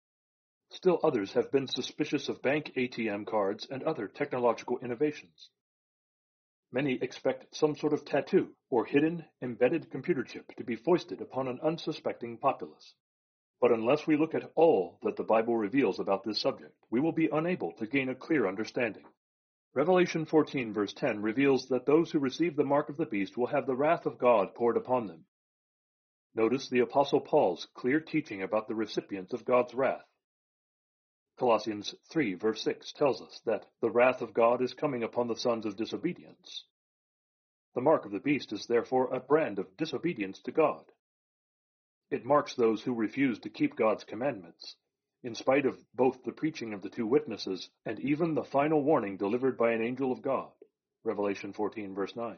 Still others have been suspicious of bank ATM cards and other technological innovations. Many expect some sort of tattoo or hidden, embedded computer chip to be foisted upon an unsuspecting populace. But unless we look at all that the Bible reveals about this subject, we will be unable to gain a clear understanding. Revelation 14 verse 10 reveals that those who receive the mark of the beast will have the wrath of God poured upon them. Notice the Apostle Paul's clear teaching about the recipients of God's wrath. Colossians 3 verse 6 tells us that the wrath of God is coming upon the sons of disobedience. The mark of the beast is therefore a brand of disobedience to God. It marks those who refuse to keep God's commandments, in spite of both the preaching of the two witnesses and even the final warning delivered by an angel of God. Revelation 14 verse 9.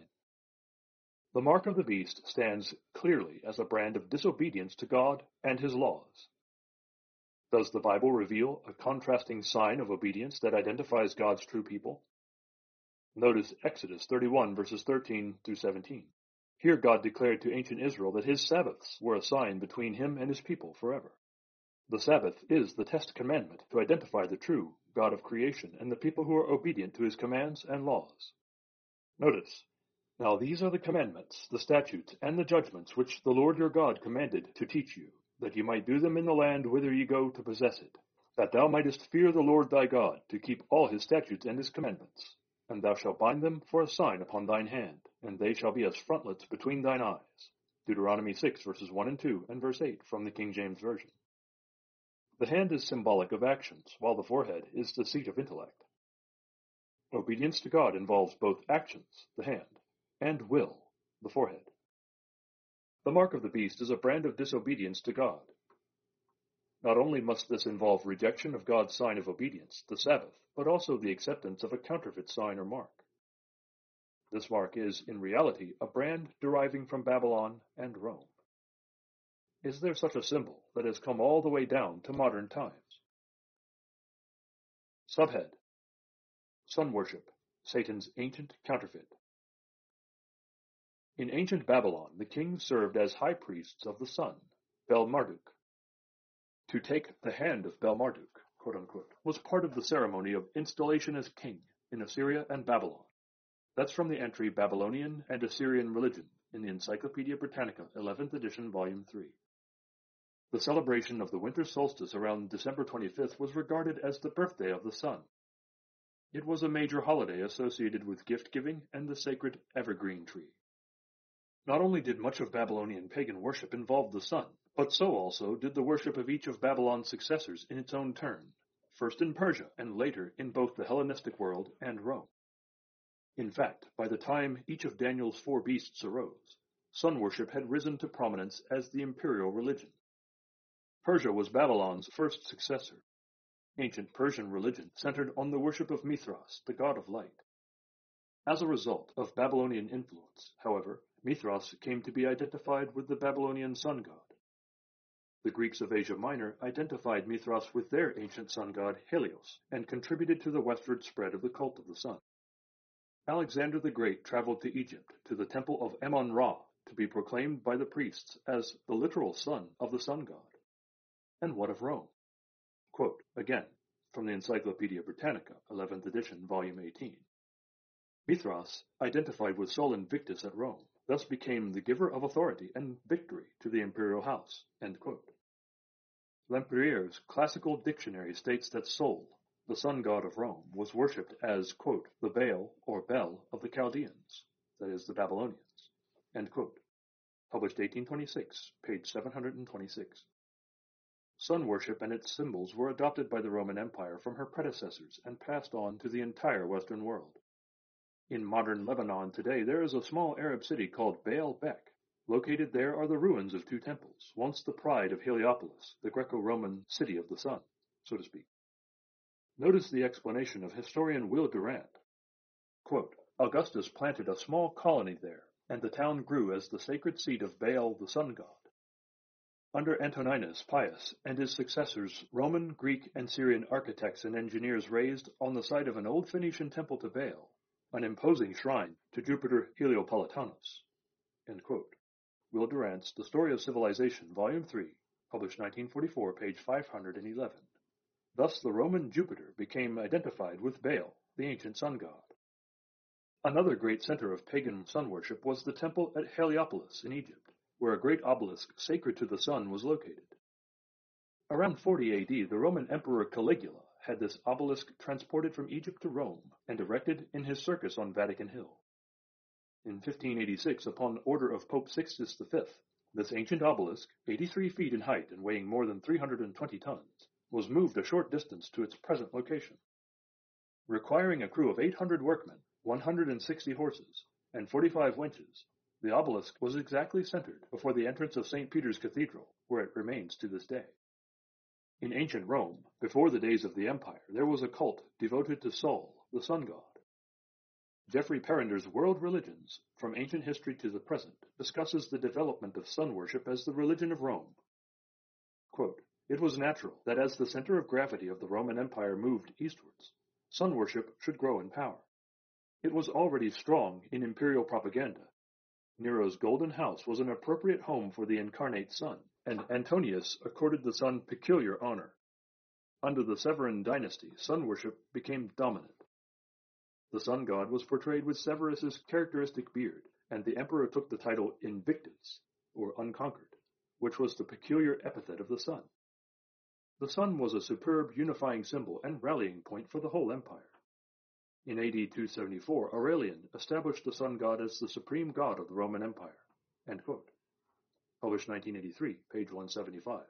The mark of the beast stands clearly as a brand of disobedience to God and his laws. Does the Bible reveal a contrasting sign of obedience that identifies God's true people? Notice Exodus 31 verses 13 through 17. Here God declared to ancient Israel that his Sabbaths were a sign between him and his people forever. The Sabbath is the test commandment to identify the true God of creation and the people who are obedient to his commands and laws. Notice, now these are the commandments, the statutes, and the judgments which the Lord your God commanded to teach you, that ye might do them in the land whither ye go to possess it, that thou mightest fear the Lord thy God, to keep all his statutes and his commandments. And thou shalt bind them for a sign upon thine hand, and they shall be as frontlets between thine eyes. Deuteronomy 6 verses 1 and 2 and verse 8 from the King James Version. The hand is symbolic of actions, while the forehead is the seat of intellect. Obedience to God involves both actions, the hand, and will, the forehead. The mark of the beast is a brand of disobedience to God. Not only must this involve rejection of God's sign of obedience, the Sabbath, but also the acceptance of a counterfeit sign or mark. This mark is, in reality, a brand deriving from Babylon and Rome. Is there such a symbol that has come all the way down to modern times? Subhead: Sun worship, Satan's ancient counterfeit. In ancient Babylon, the kings served as high priests of the sun, Bel-Marduk. To take the hand of Bel-Marduk, quote-unquote, was part of the ceremony of installation as king in Assyria and Babylon. That's from the entry Babylonian and Assyrian Religion in the Encyclopedia Britannica, 11th edition, volume 3. The celebration of the winter solstice around December 25th was regarded as the birthday of the sun. It was a major holiday associated with gift-giving and the sacred evergreen tree. Not only did much of Babylonian pagan worship involve the sun, but so also did the worship of each of Babylon's successors in its own turn, first in Persia and later in both the Hellenistic world and Rome. In fact, by the time each of Daniel's 4 beasts arose, sun worship had risen to prominence as the imperial religion. Persia was Babylon's first successor. Ancient Persian religion centered on the worship of Mithras, the god of light. As a result of Babylonian influence, however, Mithras came to be identified with the Babylonian sun god. The Greeks of Asia Minor identified Mithras with their ancient sun god Helios and contributed to the westward spread of the cult of the sun. Alexander the Great traveled to Egypt, to the temple of Ammon-Ra, to be proclaimed by the priests as the literal son of the sun god. And what of Rome? Quote, again, from the Encyclopedia Britannica, 11th edition, volume 18. Mithras identified with Sol Invictus at Rome, thus became the giver of authority and victory to the imperial house. End quote. Lempriere's classical dictionary states that Sol, the sun god of Rome, was worshipped as, quote, the Baal or Bel of the Chaldeans, that is, the Babylonians. End quote. Published 1826, page 726. Sun worship and its symbols were adopted by the Roman Empire from her predecessors and passed on to the entire Western world. In modern Lebanon today, there is a small Arab city called Baalbek. Located there are the ruins of 2 temples, once the pride of Heliopolis, the Greco-Roman city of the sun, so to speak. Notice the explanation of historian Will Durant. Quote, Augustus planted a small colony there, and the town grew as the sacred seat of Baal the sun god. Under Antoninus Pius and his successors, Roman, Greek, and Syrian architects and engineers raised, on the site of an old Phoenician temple to Baal, an imposing shrine to Jupiter Heliopolitanus, End quote. Will Durant's The Story of Civilization, Volume 3, published 1944, page 511. Thus the Roman Jupiter became identified with Baal, the ancient sun god. Another great center of pagan sun worship was the temple at Heliopolis in Egypt, where a great obelisk sacred to the sun was located. Around 40 AD, the Roman Emperor Caligula had this obelisk transported from Egypt to Rome and erected in his circus on Vatican Hill. In 1586, upon order of Pope Sixtus V, this ancient obelisk, 83 feet in height and weighing more than 320 tons, was moved a short distance to its present location. Requiring a crew of 800 workmen, 160 horses, and 45 winches, the obelisk was exactly centered before the entrance of St. Peter's Cathedral, where it remains to this day. In ancient Rome, before the days of the empire, there was a cult devoted to Sol, the sun god. Geoffrey Perender's World Religions, From Ancient History to the Present, discusses the development of sun worship as the religion of Rome. Quote, "It was natural that as the center of gravity of the Roman Empire moved eastwards, sun worship should grow in power. It was already strong in imperial propaganda. Nero's Golden House was an appropriate home for the incarnate sun, and Antonius accorded the sun peculiar honor. Under the Severan dynasty, sun worship became dominant. The sun god was portrayed with Severus's characteristic beard, and the emperor took the title Invictus, or unconquered, which was the peculiar epithet of the sun. The sun was a superb unifying symbol and rallying point for the whole empire. In AD 274, Aurelian established the sun god as the supreme god of the Roman Empire." End quote. Published 1983, page 175.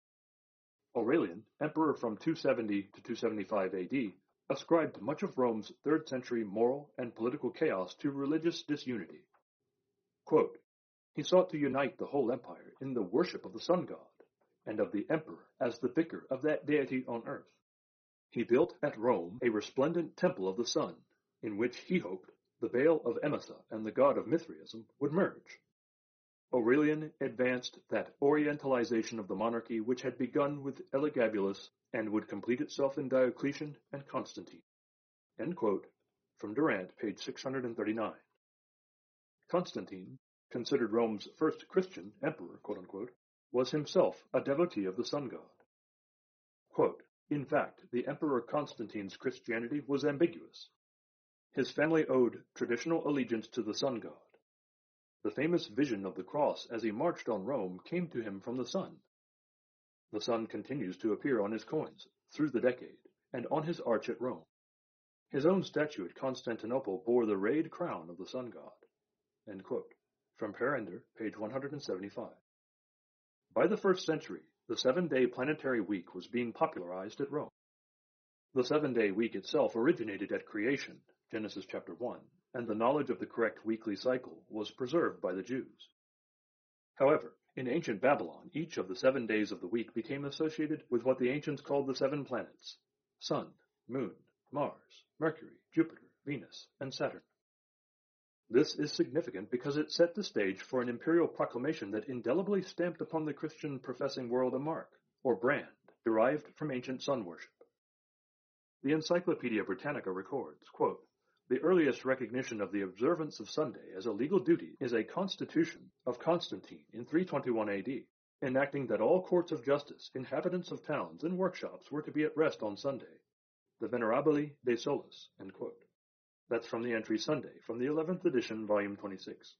Aurelian, emperor from 270 to 275 AD, ascribed much of Rome's 3rd century moral and political chaos to religious disunity. Quote, "He sought to unite the whole empire in the worship of the sun god, and of the emperor as the vicar of that deity on earth. He built at Rome a resplendent temple of the sun, in which he hoped the Baal of Emesa and the god of Mithraism would merge. Aurelian advanced that orientalization of the monarchy which had begun with Elagabalus and would complete itself in Diocletian and Constantine." End quote. From Durant, page 639. Constantine, considered Rome's first Christian emperor, quote-unquote, was himself a devotee of the sun god. Quote, "In fact, the Emperor Constantine's Christianity was ambiguous. His family owed traditional allegiance to the sun god. The famous vision of the cross as he marched on Rome came to him from the sun. The sun continues to appear on his coins through the decade and on his arch at Rome. His own statue at Constantinople bore the rayed crown of the sun god." End quote. From Perender, page 175. By the 1st century, the 7-day planetary week was being popularized at Rome. The 7-day week itself originated at creation, Genesis chapter 1, and the knowledge of the correct weekly cycle was preserved by the Jews. However, in ancient Babylon, each of the 7 days of the week became associated with what the ancients called the 7 planets: Sun, Moon, Mars, Mercury, Jupiter, Venus, and Saturn. This is significant because it set the stage for an imperial proclamation that indelibly stamped upon the Christian professing world a mark, or brand, derived from ancient sun worship. The Encyclopedia Britannica records, quote, "The earliest recognition of the observance of Sunday as a legal duty is a constitution of Constantine in 321 AD, enacting that all courts of justice, inhabitants of towns, and workshops were to be at rest on Sunday, the Venerabili de Solis." End quote. That's from the entry Sunday, from the 11th edition, volume 26.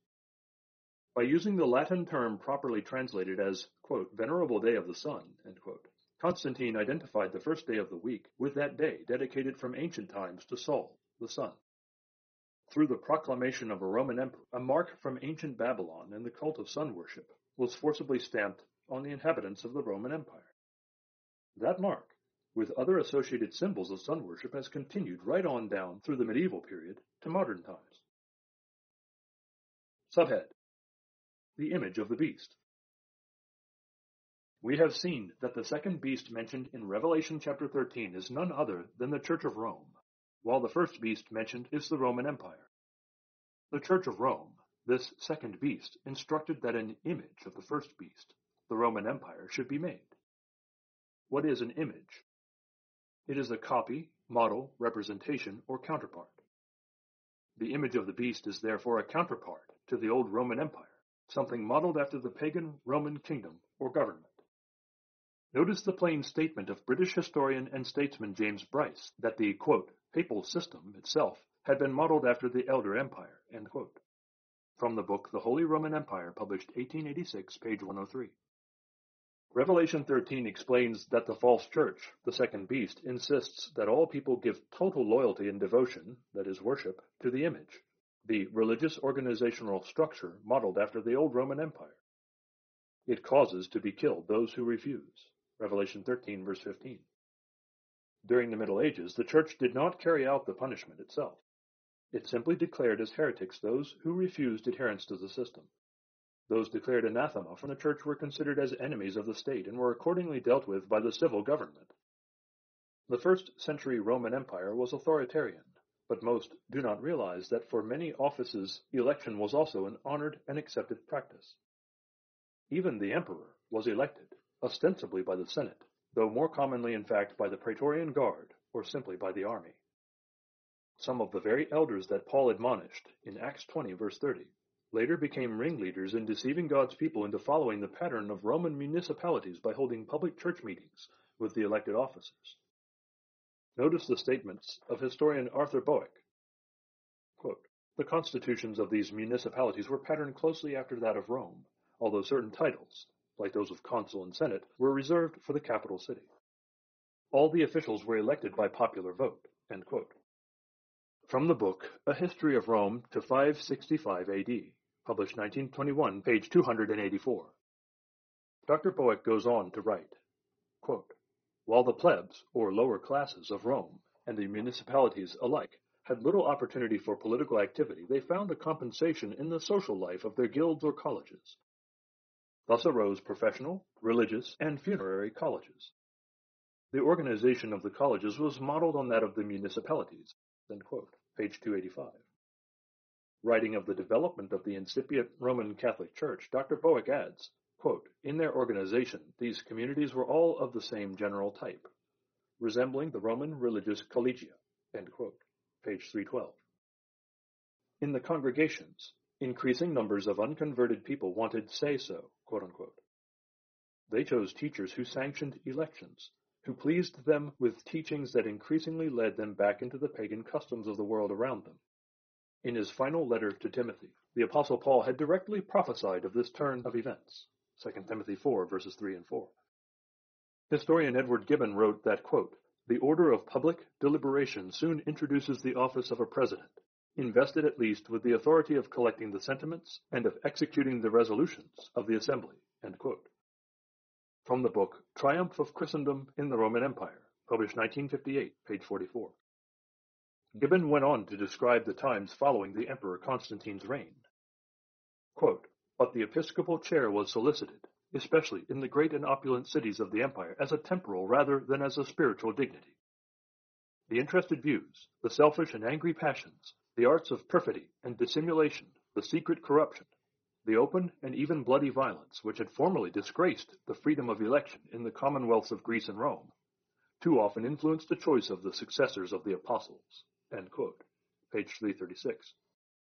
By using the Latin term properly translated as, quote, "venerable day of the sun," end quote, Constantine identified the first day of the week with that day dedicated from ancient times to Sol, the sun. Through the proclamation of a Roman emperor, a mark from ancient Babylon and the cult of sun worship was forcibly stamped on the inhabitants of the Roman Empire. That mark, with other associated symbols of sun worship, has continued right on down through the medieval period to modern times. Subhead: The image of the beast. We have seen that the second beast mentioned in Revelation chapter 13 is none other than the Church of Rome, while the first beast mentioned is the Roman Empire. The Church of Rome, this second beast, instructed that an image of the first beast, the Roman Empire, should be made. What is an image? It is a copy, model, representation, or counterpart. The image of the beast is therefore a counterpart to the old Roman Empire, something modeled after the pagan Roman kingdom or government. Notice the plain statement of British historian and statesman James Bryce that the, quote, papal system itself had been modeled after the Elder Empire, end quote. From the book The Holy Roman Empire, published 1886, page 103. Revelation 13 explains that the false church, the second beast, insists that all people give total loyalty and devotion, that is worship, to the image, the religious organizational structure modeled after the old Roman Empire. It causes to be killed those who refuse. Revelation 13, verse 15. During the Middle Ages, the church did not carry out the punishment itself. It simply declared as heretics those who refused adherence to the system. Those declared anathema from the church were considered as enemies of the state and were accordingly dealt with by the civil government. The first-century Roman Empire was authoritarian, but most do not realize that for many offices election was also an honored and accepted practice. Even the emperor was elected, ostensibly by the Senate, though more commonly in fact by the Praetorian Guard, or simply by the army. Some of the very elders that Paul admonished, in Acts 20, verse 30, later became ringleaders in deceiving God's people into following the pattern of Roman municipalities by holding public church meetings with the elected officers. Notice the statements of historian Arthur Boeck. Quote, the constitutions of these municipalities were patterned closely after that of Rome, although certain titles, like those of consul and senate, were reserved for the capital city. All the officials were elected by popular vote. End quote. From the book A History of Rome to 565 A.D., published 1921, page 284. Dr. Boeck goes on to write, quote, while the plebs, or lower classes of Rome, and the municipalities alike had little opportunity for political activity, they found a compensation in the social life of their guilds or colleges. Thus arose professional, religious, and funerary colleges. The organization of the colleges was modeled on that of the municipalities, end quote, page 285. Writing of the development of the incipient Roman Catholic Church, Dr. Boeck adds, quote, in their organization, these communities were all of the same general type, resembling the Roman religious collegia, end quote, page 312. In the congregations, increasing numbers of unconverted people wanted say-so, quote unquote. They chose teachers who sanctioned elections, who pleased them with teachings that increasingly led them back into the pagan customs of the world around them. In his final letter to Timothy, the Apostle Paul had directly prophesied of this turn of events, 2 Timothy 4, verses 3 and 4. Historian Edward Gibbon wrote that, quote, the order of public deliberation soon introduces the office of a president, invested at least with the authority of collecting the sentiments and of executing the resolutions of the assembly, end quote. From the book Triumph of Christendom in the Roman Empire, published 1958, page 44. Gibbon went on to describe the times following the Emperor Constantine's reign. Quote, but the episcopal chair was solicited, especially in the great and opulent cities of the empire, as a temporal rather than as a spiritual dignity. The interested views, the selfish and angry passions, the arts of perfidy and dissimulation, the secret corruption, the open and even bloody violence which had formerly disgraced the freedom of election in the commonwealths of Greece and Rome, too often influenced the choice of the successors of the apostles. End quote. Page 336.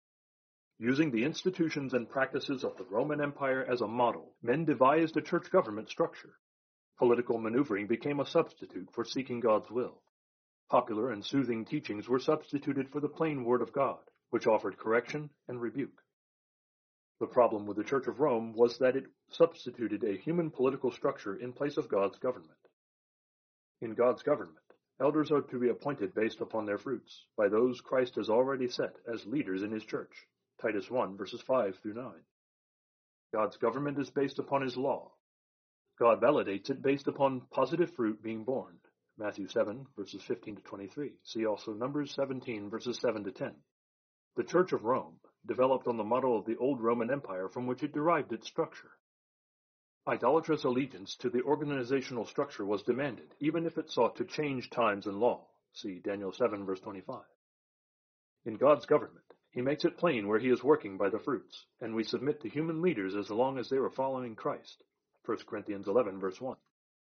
Using the institutions and practices of the Roman Empire as a model, men devised a church government structure. Political maneuvering became a substitute for seeking God's will. Popular and soothing teachings were substituted for the plain word of God, which offered correction and rebuke. The problem with the Church of Rome was that it substituted a human political structure in place of God's government. In God's government, elders are to be appointed based upon their fruits, by those Christ has already set as leaders in his church, Titus 1, verses 5 through 9. God's government is based upon his law. God validates it based upon positive fruit being borne, Matthew 7, verses 15 to 23. See also Numbers 17, verses 7 to 10. The Church of Rome developed on the model of the old Roman Empire from which it derived its structure. Idolatrous allegiance to the organizational structure was demanded, even if it sought to change times and law. See Daniel 7, verse 25. In God's government, he makes it plain where he is working by the fruits, and we submit to human leaders as long as they are following Christ. 1 Corinthians 11, verse 1.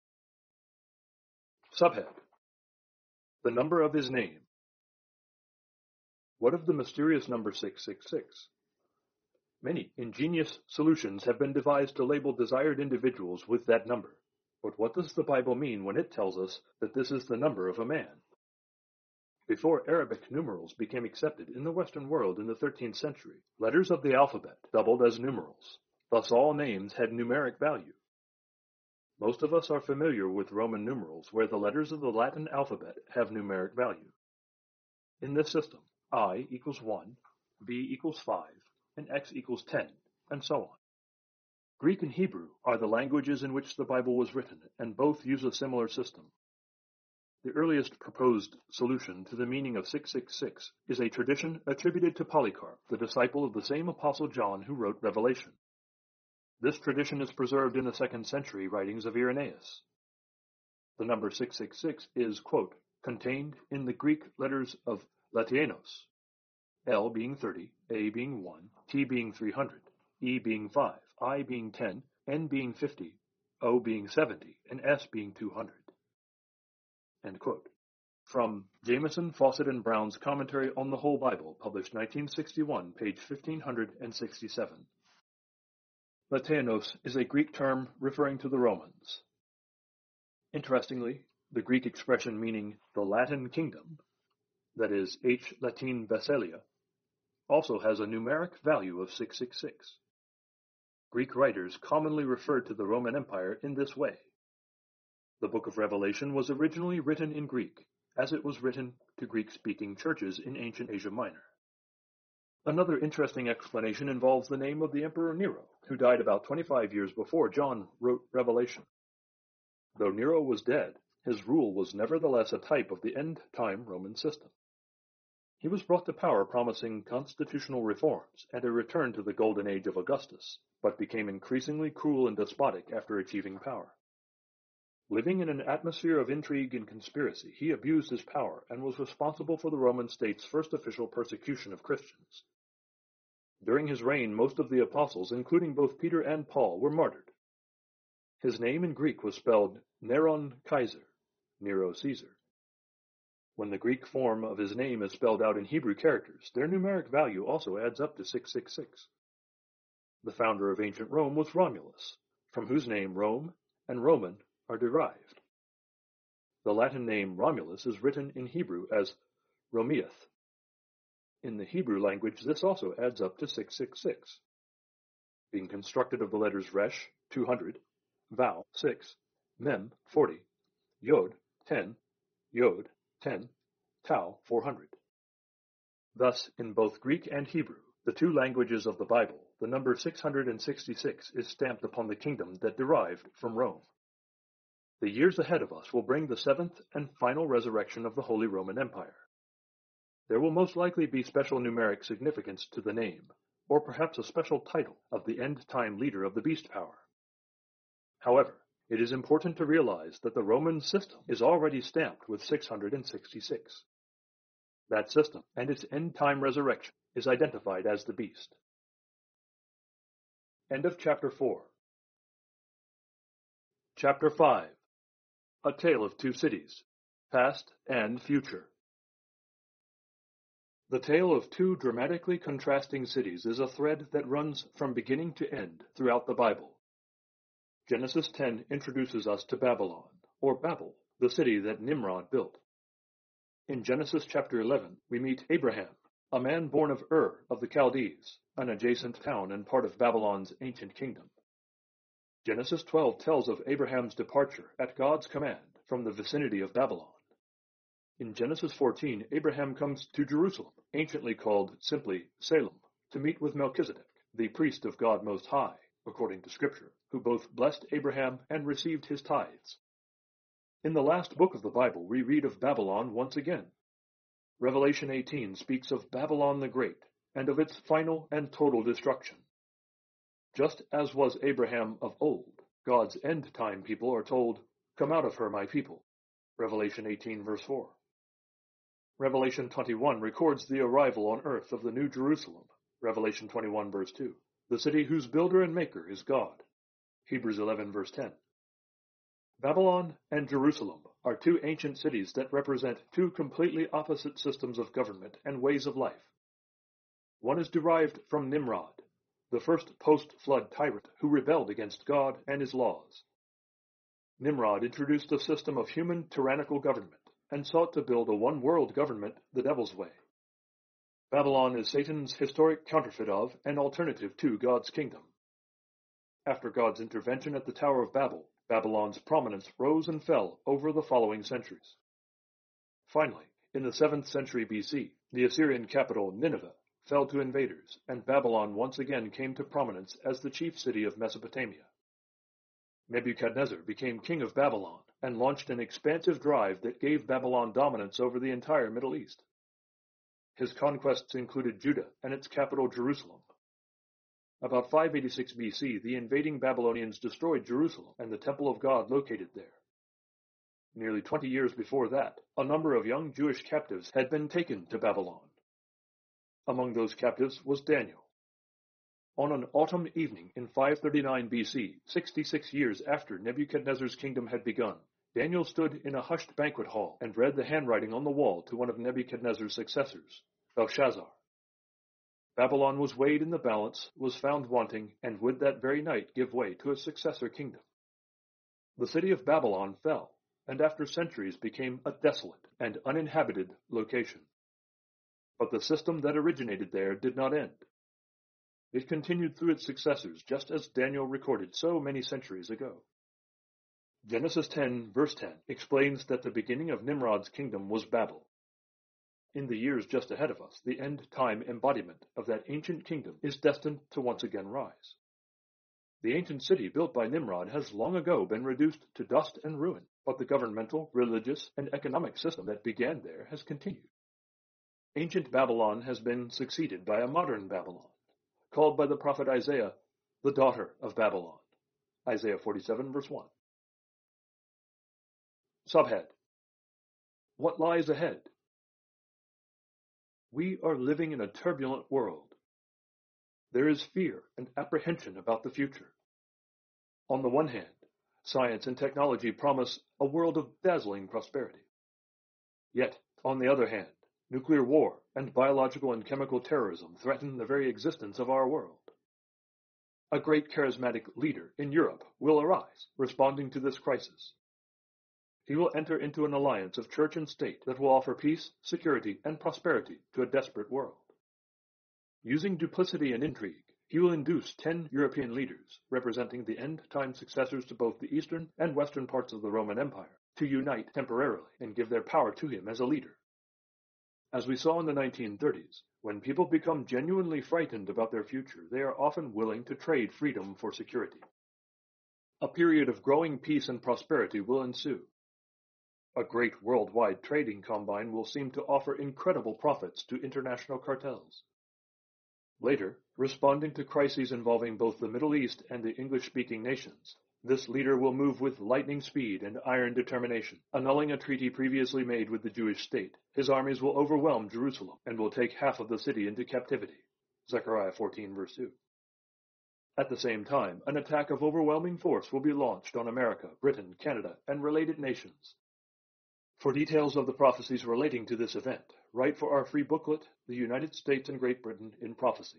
Subhead: the number of his name. What of the mysterious number 666? Many ingenious solutions have been devised to label desired individuals with that number. But what does the Bible mean when it tells us that this is the number of a man? Before Arabic numerals became accepted in the Western world in the 13th century, letters of the alphabet doubled as numerals. Thus all names had numeric value. Most of us are familiar with Roman numerals, where the letters of the Latin alphabet have numeric value. In this system, I equals 1, B equals 5, and X equals 10, and so on. Greek and Hebrew are the languages in which the Bible was written, and both use a similar system. The earliest proposed solution to the meaning of 666 is a tradition attributed to Polycarp, the disciple of the same Apostle John who wrote Revelation. This tradition is preserved in the 2nd century writings of Irenaeus. The number 666 is, quote, contained in the Greek letters of Latinus, L being 30, A being 1, T being 300, E being 5, I being 10, N being 50, O being 70, and S being 200. End quote. From Jameson, Fawcett, and Brown's Commentary on the Whole Bible, published 1961, page 1567. Lateinos is a Greek term referring to the Romans. Interestingly, the Greek expression meaning the Latin kingdom, that is, H Latin Basileia, also has a numeric value of 666. Greek writers commonly referred to the Roman Empire in this way. The book of Revelation was originally written in Greek, as it was written to Greek-speaking churches in ancient Asia Minor. Another interesting explanation involves the name of the Emperor Nero, who died about 25 years before John wrote Revelation. Though Nero was dead, his rule was nevertheless a type of the end-time Roman system. He was brought to power promising constitutional reforms and a return to the golden age of Augustus, but became increasingly cruel and despotic after achieving power. Living in an atmosphere of intrigue and conspiracy, he abused his power and was responsible for the Roman state's first official persecution of Christians. During his reign, most of the apostles, including both Peter and Paul, were martyred. His name in Greek was spelled Neron Kaiser, Nero Caesar. When the Greek form of his name is spelled out in Hebrew characters, their numeric value also adds up to 666. The founder of ancient Rome was Romulus, from whose name Rome and Roman are derived. The Latin name Romulus is written in Hebrew as Romeath. In the Hebrew language, this also adds up to 666. Being constructed of the letters Resh, 200, Vau, 6, Mem, 40, Yod, 10, Yod, 10, Tau, 400. Thus, in both Greek and Hebrew, the two languages of the Bible, the number 666 is stamped upon the kingdom that derived from Rome. The years ahead of us will bring the seventh and final resurrection of the Holy Roman Empire. There will most likely be special numeric significance to the name, or perhaps a special title of the end-time leader of the beast power. However, it is important to realize that the Roman system is already stamped with 666. That system and its end-time resurrection is identified as the beast. End of Chapter 4. Chapter 5. A Tale of Two Cities, Past and Future. The tale of two dramatically contrasting cities is a thread that runs from beginning to end throughout the Bible. Genesis 10 introduces us to Babylon, or Babel, the city that Nimrod built. In Genesis chapter 11, we meet Abraham, a man born of Ur of the Chaldees, an adjacent town and part of Babylon's ancient kingdom. Genesis 12 tells of Abraham's departure at God's command from the vicinity of Babylon. In Genesis 14, Abraham comes to Jerusalem, anciently called simply Salem, to meet with Melchizedek, the priest of God Most High, according to Scripture, who both blessed Abraham and received his tithes. In the last book of the Bible, we read of Babylon once again. Revelation 18 speaks of Babylon the Great and of its final and total destruction. Just as was Abraham of old, God's end-time people are told, "Come out of her, my people." Revelation 18, verse 4. Revelation 21 records the arrival on earth of the New Jerusalem. Revelation 21, verse 2. The city whose builder and maker is God. Hebrews 11, verse 10. Babylon and Jerusalem are two ancient cities that represent two completely opposite systems of government and ways of life. One is derived from Nimrod, the first post-flood tyrant who rebelled against God and his laws. Nimrod introduced a system of human tyrannical government and sought to build a one-world government the devil's way. Babylon is Satan's historic counterfeit of and alternative to God's kingdom. After God's intervention at the Tower of Babel, Babylon's prominence rose and fell over the following centuries. Finally, in the 7th century BC, the Assyrian capital Nineveh fell to invaders, and Babylon once again came to prominence as the chief city of Mesopotamia. Nebuchadnezzar became king of Babylon and launched an expansive drive that gave Babylon dominance over the entire Middle East. His conquests included Judah and its capital Jerusalem. About 586 BC, the invading Babylonians destroyed Jerusalem and the Temple of God located there. Nearly 20 years before that, a number of young Jewish captives had been taken to Babylon. Among those captives was Daniel. On an autumn evening in 539 BC, 66 years after Nebuchadnezzar's kingdom had begun, Daniel stood in a hushed banquet hall and read the handwriting on the wall to one of Nebuchadnezzar's successors, Belshazzar. Babylon was weighed in the balance, was found wanting, and would that very night give way to a successor kingdom. The city of Babylon fell, and after centuries became a desolate and uninhabited location. But the system that originated there did not end. It continued through its successors, just as Daniel recorded so many centuries ago. Genesis 10, verse 10, explains that the beginning of Nimrod's kingdom was Babel. In the years just ahead of us, the end-time embodiment of that ancient kingdom is destined to once again rise. The ancient city built by Nimrod has long ago been reduced to dust and ruin, but the governmental, religious, and economic system that began there has continued. Ancient Babylon has been succeeded by a modern Babylon, called by the prophet Isaiah, the daughter of Babylon. Isaiah 47, verse 1. Subhead: What lies ahead? We are living in a turbulent world. There is fear and apprehension about the future. On the one hand, science and technology promise a world of dazzling prosperity. Yet, on the other hand, nuclear war and biological and chemical terrorism threaten the very existence of our world. A great charismatic leader in Europe will arise, responding to this crisis. He will enter into an alliance of church and state that will offer peace, security, and prosperity to a desperate world. Using duplicity and intrigue, he will induce 10 European leaders, representing the end-time successors to both the eastern and western parts of the Roman Empire, to unite temporarily and give their power to him as a leader. As we saw in the 1930s, when people become genuinely frightened about their future, they are often willing to trade freedom for security. A period of growing peace and prosperity will ensue. A great worldwide trading combine will seem to offer incredible profits to international cartels. Later, responding to crises involving both the Middle East and the English-speaking nations, this leader will move with lightning speed and iron determination, annulling a treaty previously made with the Jewish state. His armies will overwhelm Jerusalem and will take half of the city into captivity. Zechariah 14, verse 2. At the same time, an attack of overwhelming force will be launched on America, Britain, Canada, and related nations. For details of the prophecies relating to this event, write for our free booklet, The United States and Great Britain in Prophecy.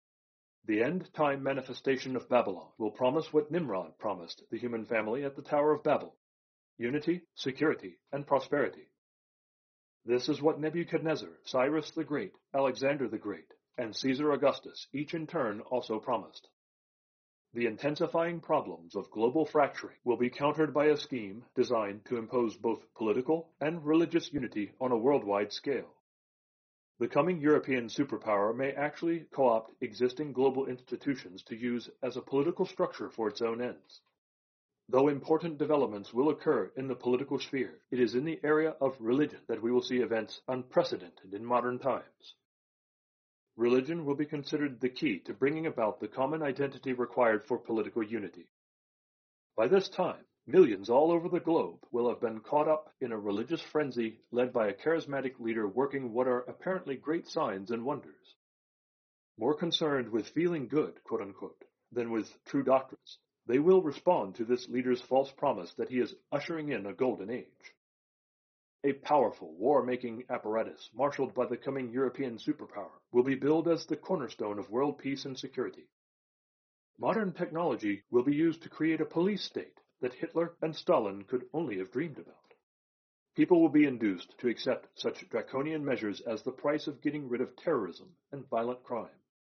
The end-time manifestation of Babylon will promise what Nimrod promised the human family at the Tower of Babel: unity, security, and prosperity. This is what Nebuchadnezzar, Cyrus the Great, Alexander the Great, and Caesar Augustus each in turn also promised. The intensifying problems of global fracturing will be countered by a scheme designed to impose both political and religious unity on a worldwide scale. The coming European superpower may actually co-opt existing global institutions to use as a political structure for its own ends. Though important developments will occur in the political sphere, it is in the area of religion that we will see events unprecedented in modern times. Religion will be considered the key to bringing about the common identity required for political unity. By this time, millions all over the globe will have been caught up in a religious frenzy led by a charismatic leader working what are apparently great signs and wonders. More concerned with feeling good, quote-unquote, than with true doctrines, they will respond to this leader's false promise that he is ushering in a golden age. A powerful war-making apparatus marshaled by the coming European superpower will be billed as the cornerstone of world peace and security. Modern technology will be used to create a police state that Hitler and Stalin could only have dreamed about. People will be induced to accept such draconian measures as the price of getting rid of terrorism and violent crime.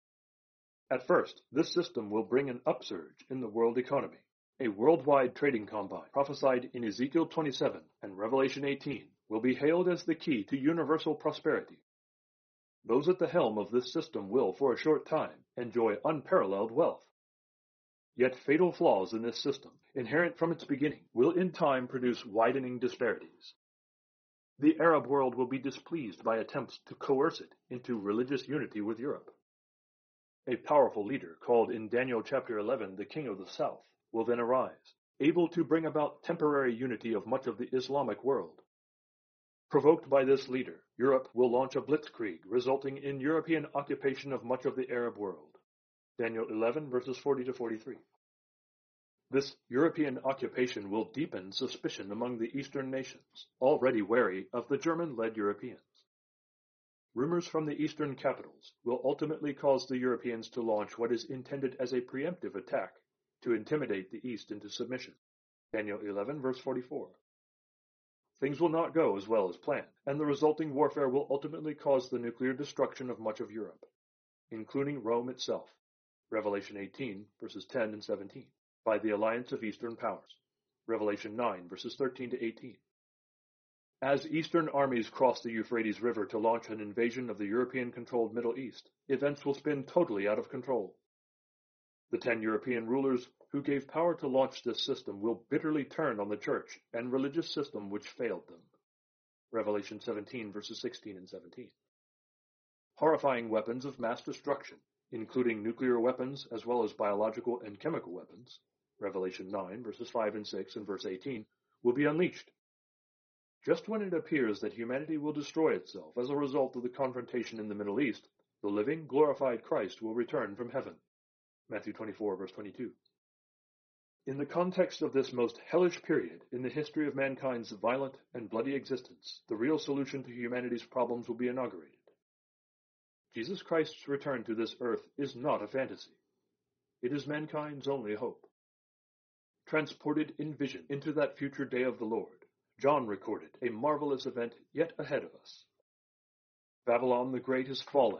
At first, this system will bring an upsurge in the world economy. A worldwide trading combine prophesied in Ezekiel 27 and Revelation 18 will be hailed as the key to universal prosperity. Those at the helm of this system will, for a short time, enjoy unparalleled wealth. Yet fatal flaws in this system, inherent from its beginning, will in time produce widening disparities. The Arab world will be displeased by attempts to coerce it into religious unity with Europe. A powerful leader, called in Daniel chapter 11 the King of the South, will then arise, able to bring about temporary unity of much of the Islamic world. Provoked by this leader, Europe will launch a blitzkrieg, resulting in European occupation of much of the Arab world. Daniel 11 verses 40 to 43. This European occupation will deepen suspicion among the Eastern nations, already wary of the German-led Europeans. Rumors from the Eastern capitals will ultimately cause the Europeans to launch what is intended as a preemptive attack to intimidate the East into submission. Daniel 11 verse 44. Things will not go as well as planned, and the resulting warfare will ultimately cause the nuclear destruction of much of Europe, including Rome itself. Revelation 18 verses 10 and 17. By the alliance of Eastern powers. Revelation 9 verses 13 to 18. As Eastern armies cross the Euphrates River to launch an invasion of the European-controlled Middle East, events will spin totally out of control. The 10 European rulers who gave power to launch this system will bitterly turn on the church and religious system which failed them. Revelation 17 verses 16 and 17. Horrifying weapons of mass destruction, including nuclear weapons as well as biological and chemical weapons, Revelation 9 verses 5 and 6 and verse 18, will be unleashed. Just when it appears that humanity will destroy itself as a result of the confrontation in the Middle East, the living, glorified Christ will return from heaven. Matthew 24 verse 22. In the context of this most hellish period in the history of mankind's violent and bloody existence, the real solution to humanity's problems will be inaugurated. Jesus Christ's return to this earth is not a fantasy. It is mankind's only hope. Transported in vision into that future day of the Lord, John recorded a marvelous event yet ahead of us. Babylon the Great is fallen.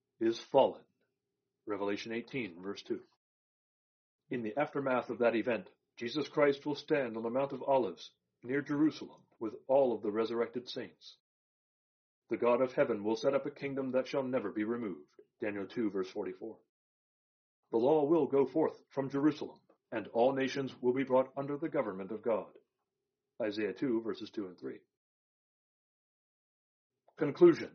Revelation 18, verse 2. In the aftermath of that event, Jesus Christ will stand on the Mount of Olives, near Jerusalem, with all of the resurrected saints. The God of heaven will set up a kingdom that shall never be removed. Daniel 2, verse 44. The law will go forth from Jerusalem, and all nations will be brought under the government of God. Isaiah 2, verses 2 and 3. Conclusion.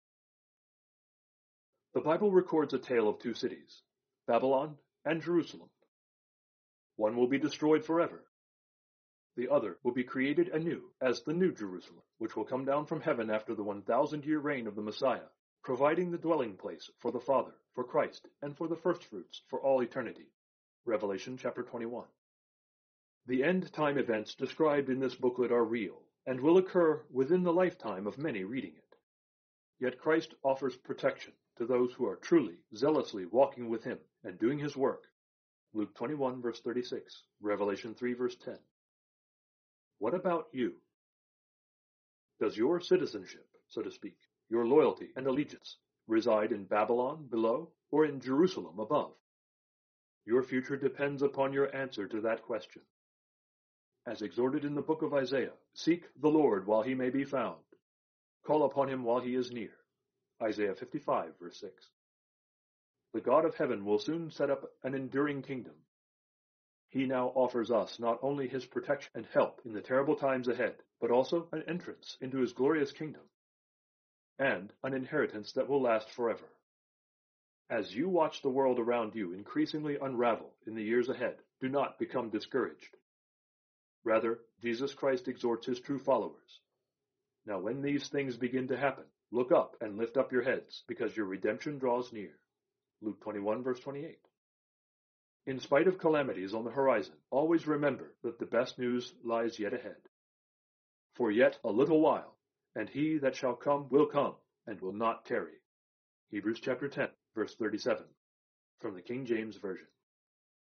The Bible records a tale of two cities, Babylon and Jerusalem. One will be destroyed forever. The other will be created anew as the New Jerusalem, which will come down from heaven after the 1,000-year reign of the Messiah, providing the dwelling place for the Father, for Christ, and for the firstfruits for all eternity. Revelation chapter 21. The end-time events described in this booklet are real, and will occur within the lifetime of many reading it. Yet Christ offers protection to those who are truly, zealously walking with him and doing his work. Luke 21, verse 36, Revelation 3, verse 10. What about you? Does your citizenship, so to speak, your loyalty and allegiance, reside in Babylon below or in Jerusalem above? Your future depends upon your answer to that question. As exhorted in the book of Isaiah, seek the Lord while he may be found. Call upon him while he is near. Isaiah 55, verse 6. The God of heaven will soon set up an enduring kingdom. He now offers us not only his protection and help in the terrible times ahead, but also an entrance into his glorious kingdom, and an inheritance that will last forever. As you watch the world around you increasingly unravel in the years ahead, do not become discouraged. Rather, Jesus Christ exhorts his true followers. Now when these things begin to happen, look up and lift up your heads, because your redemption draws near. Luke 21, verse 28. In spite of calamities on the horizon, always remember that the best news lies yet ahead. For yet a little while, and he that shall come will come, and will not tarry. Hebrews chapter 10, verse 37, from the King James Version.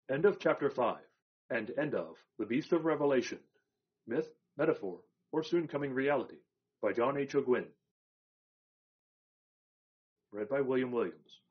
End of Chapter 5, and end of The Beast of Revelation, Myth, Metaphor, or Soon Coming Reality, by John H. O'Gwyn. Read by William Williams.